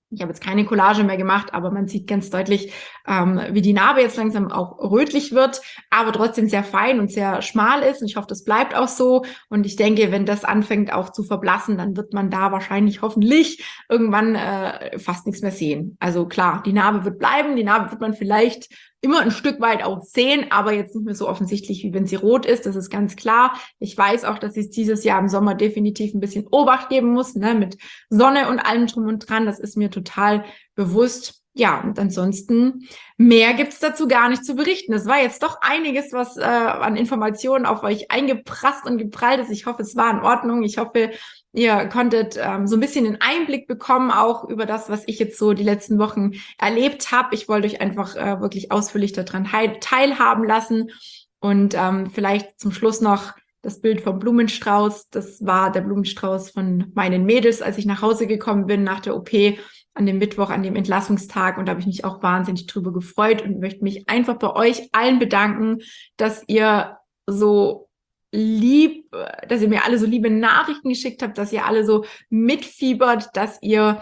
Ich habe jetzt keine Collage mehr gemacht, aber man sieht ganz deutlich, ähm, wie die Narbe jetzt langsam auch rötlich wird, aber trotzdem sehr fein und sehr schmal ist. Und ich hoffe, das bleibt auch so. Und ich denke, wenn das anfängt auch zu verblassen, dann wird man da wahrscheinlich hoffentlich irgendwann äh, fast nichts mehr sehen. Also klar, die Narbe wird bleiben, die Narbe wird man vielleicht immer ein Stück weit auch sehen, aber jetzt nicht mehr so offensichtlich, wie wenn sie rot ist. Das ist ganz klar. Ich weiß auch, dass ich dieses Jahr im Sommer definitiv ein bisschen Obacht geben muss, ne, mit Sonne und allem drum und dran. Das ist mir total bewusst. Ja, und ansonsten mehr gibt's dazu gar nicht zu berichten. Es war jetzt doch einiges, was äh, an Informationen auf euch eingeprasst und geprallt ist. Ich hoffe, es war in Ordnung. Ich hoffe, ihr konntet ähm, so ein bisschen einen Einblick bekommen, auch über das, was ich jetzt so die letzten Wochen erlebt habe. Ich wollte euch einfach äh, wirklich ausführlich daran teilhaben lassen. Und ähm, vielleicht zum Schluss noch das Bild vom Blumenstrauß. Das war der Blumenstrauß von meinen Mädels, als ich nach Hause gekommen bin nach der O P an dem Mittwoch, an dem Entlassungstag. Und da habe ich mich auch wahnsinnig drüber gefreut und möchte mich einfach bei euch allen bedanken, dass ihr so lieb, dass ihr mir alle so liebe Nachrichten geschickt habt, dass ihr alle so mitfiebert, dass ihr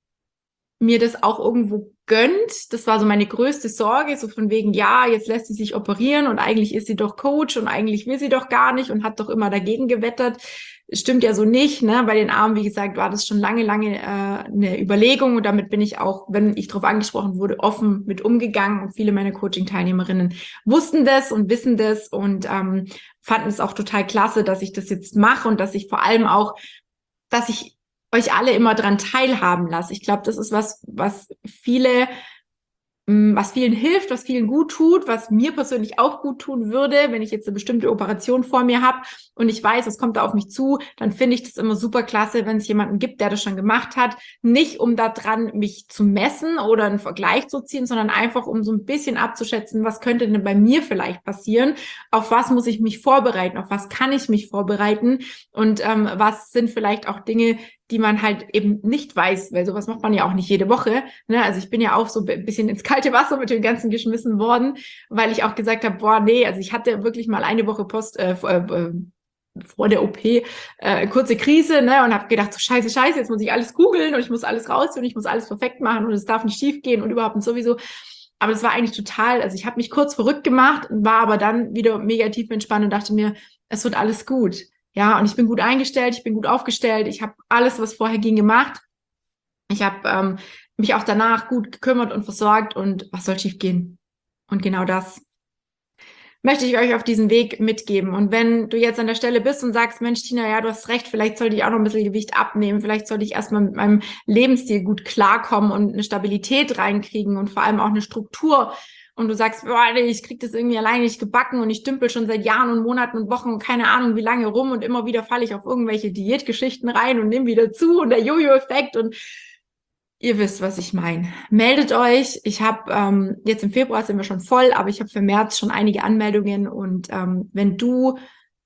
mir das auch irgendwo gönnt. Das war so meine größte Sorge, so von wegen, ja, jetzt lässt sie sich operieren und eigentlich ist sie doch Coach und eigentlich will sie doch gar nicht und hat doch immer dagegen gewettert. Stimmt ja so nicht, ne? Bei den Armen, wie gesagt, war das schon lange, lange äh, eine Überlegung und damit bin ich auch, wenn ich darauf angesprochen wurde, offen mit umgegangen und viele meiner Coaching-Teilnehmerinnen wussten das und wissen das und ähm, fanden es auch total klasse, dass ich das jetzt mache und dass ich vor allem auch, dass ich euch alle immer dran teilhaben lasse. Ich glaube, das ist was, was viele, was vielen hilft, was vielen gut tut, was mir persönlich auch gut tun würde, wenn ich jetzt eine bestimmte Operation vor mir habe und ich weiß, es kommt da auf mich zu, dann finde ich das immer super klasse, wenn es jemanden gibt, der das schon gemacht hat. Nicht, um da dran mich zu messen oder einen Vergleich zu ziehen, sondern einfach, um so ein bisschen abzuschätzen, was könnte denn bei mir vielleicht passieren, auf was muss ich mich vorbereiten, auf was kann ich mich vorbereiten und ähm, was sind vielleicht auch Dinge, die man halt eben nicht weiß, weil sowas macht man ja auch nicht jede Woche. Ne? Also ich bin ja auch so ein bisschen ins kalte Wasser mit dem Ganzen geschmissen worden, weil ich auch gesagt habe, boah, nee, also ich hatte wirklich mal eine Woche Post äh, äh, vor der O P äh, kurze Krise, ne, und habe gedacht, so scheiße, scheiße, jetzt muss ich alles googeln und ich muss alles raus und ich muss alles perfekt machen und es darf nicht schief gehen und überhaupt und sowieso. Aber das war eigentlich total, also ich habe mich kurz verrückt gemacht, war aber dann wieder mega tief entspannt und dachte mir, es wird alles gut. Ja, und ich bin gut eingestellt, ich bin gut aufgestellt, ich habe alles, was vorher ging, gemacht. Ich habe ähm, mich auch danach gut gekümmert und versorgt und was soll schief gehen? Und genau das möchte ich euch auf diesem Weg mitgeben. Und wenn du jetzt an der Stelle bist und sagst, Mensch, Tina, ja, du hast recht, vielleicht sollte ich auch noch ein bisschen Gewicht abnehmen, vielleicht sollte ich erstmal mit meinem Lebensstil gut klarkommen und eine Stabilität reinkriegen und vor allem auch eine Struktur. Und du sagst, boah, ich krieg das irgendwie alleine nicht gebacken und ich dümpel schon seit Jahren und Monaten und Wochen und keine Ahnung wie lange rum und immer wieder falle ich auf irgendwelche Diätgeschichten rein und nehme wieder zu und der Jojo-Effekt und ihr wisst, was ich meine. Meldet euch. Ich habe ähm, jetzt im Februar sind wir schon voll, aber ich habe für März schon einige Anmeldungen und ähm, wenn du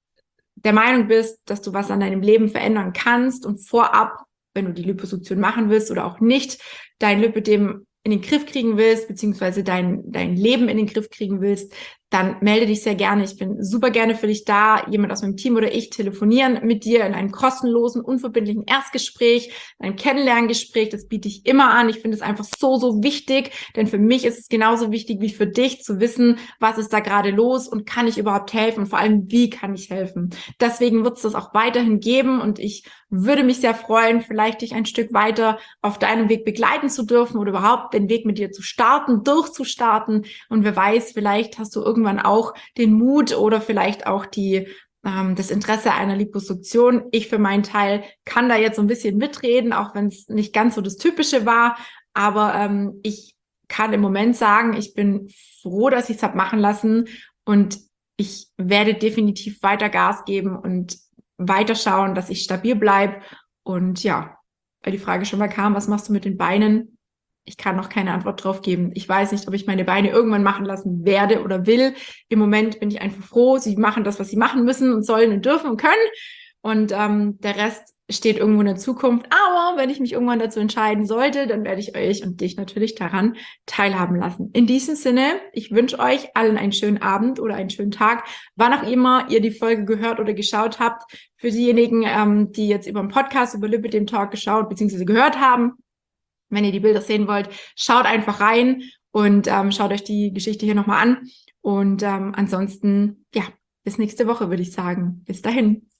der Meinung bist, dass du was an deinem Leben verändern kannst und vorab, wenn du die Liposuktion machen willst oder auch nicht, dein Lipödem in den Griff kriegen willst, beziehungsweise dein, dein Leben in den Griff kriegen willst, dann melde dich sehr gerne. Ich bin super gerne für dich da. Jemand aus meinem Team oder ich telefonieren mit dir in einem kostenlosen, unverbindlichen Erstgespräch, einem Kennenlerngespräch. Das biete ich immer an. Ich finde es einfach so, so wichtig, denn für mich ist es genauso wichtig wie für dich zu wissen, was ist da gerade los und kann ich überhaupt helfen und vor allem, wie kann ich helfen. Deswegen wird es das auch weiterhin geben und ich würde mich sehr freuen, vielleicht dich ein Stück weiter auf deinem Weg begleiten zu dürfen oder überhaupt den Weg mit dir zu starten, durchzustarten. Und wer weiß, vielleicht hast du irgendwann auch den Mut oder vielleicht auch die ähm, das Interesse einer Liposuktion. Ich für meinen Teil kann da jetzt so ein bisschen mitreden, auch wenn es nicht ganz so das Typische war. Aber ähm, ich kann im Moment sagen, ich bin froh, dass ich es habe machen lassen und ich werde definitiv weiter Gas geben und weiter schauen, dass ich stabil bleibe. Und ja, weil die Frage schon mal kam, was machst du mit den Beinen? Ich kann noch keine Antwort drauf geben. Ich weiß nicht, ob ich meine Beine irgendwann machen lassen werde oder will. Im Moment bin ich einfach froh. Sie machen das, was sie machen müssen und sollen und dürfen und können. Und ähm, der Rest steht irgendwo in der Zukunft. Aber wenn ich mich irgendwann dazu entscheiden sollte, dann werde ich euch und dich natürlich daran teilhaben lassen. In diesem Sinne, ich wünsche euch allen einen schönen Abend oder einen schönen Tag, wann auch immer ihr die Folge gehört oder geschaut habt. Für diejenigen, ähm, die jetzt über den Podcast, über Lipödem Talk geschaut bzw. gehört haben, Wenn ihr die Bilder sehen wollt, schaut einfach rein und ähm, schaut euch die Geschichte hier nochmal an. Und ähm, ansonsten, ja, bis nächste Woche, würde ich sagen. Bis dahin.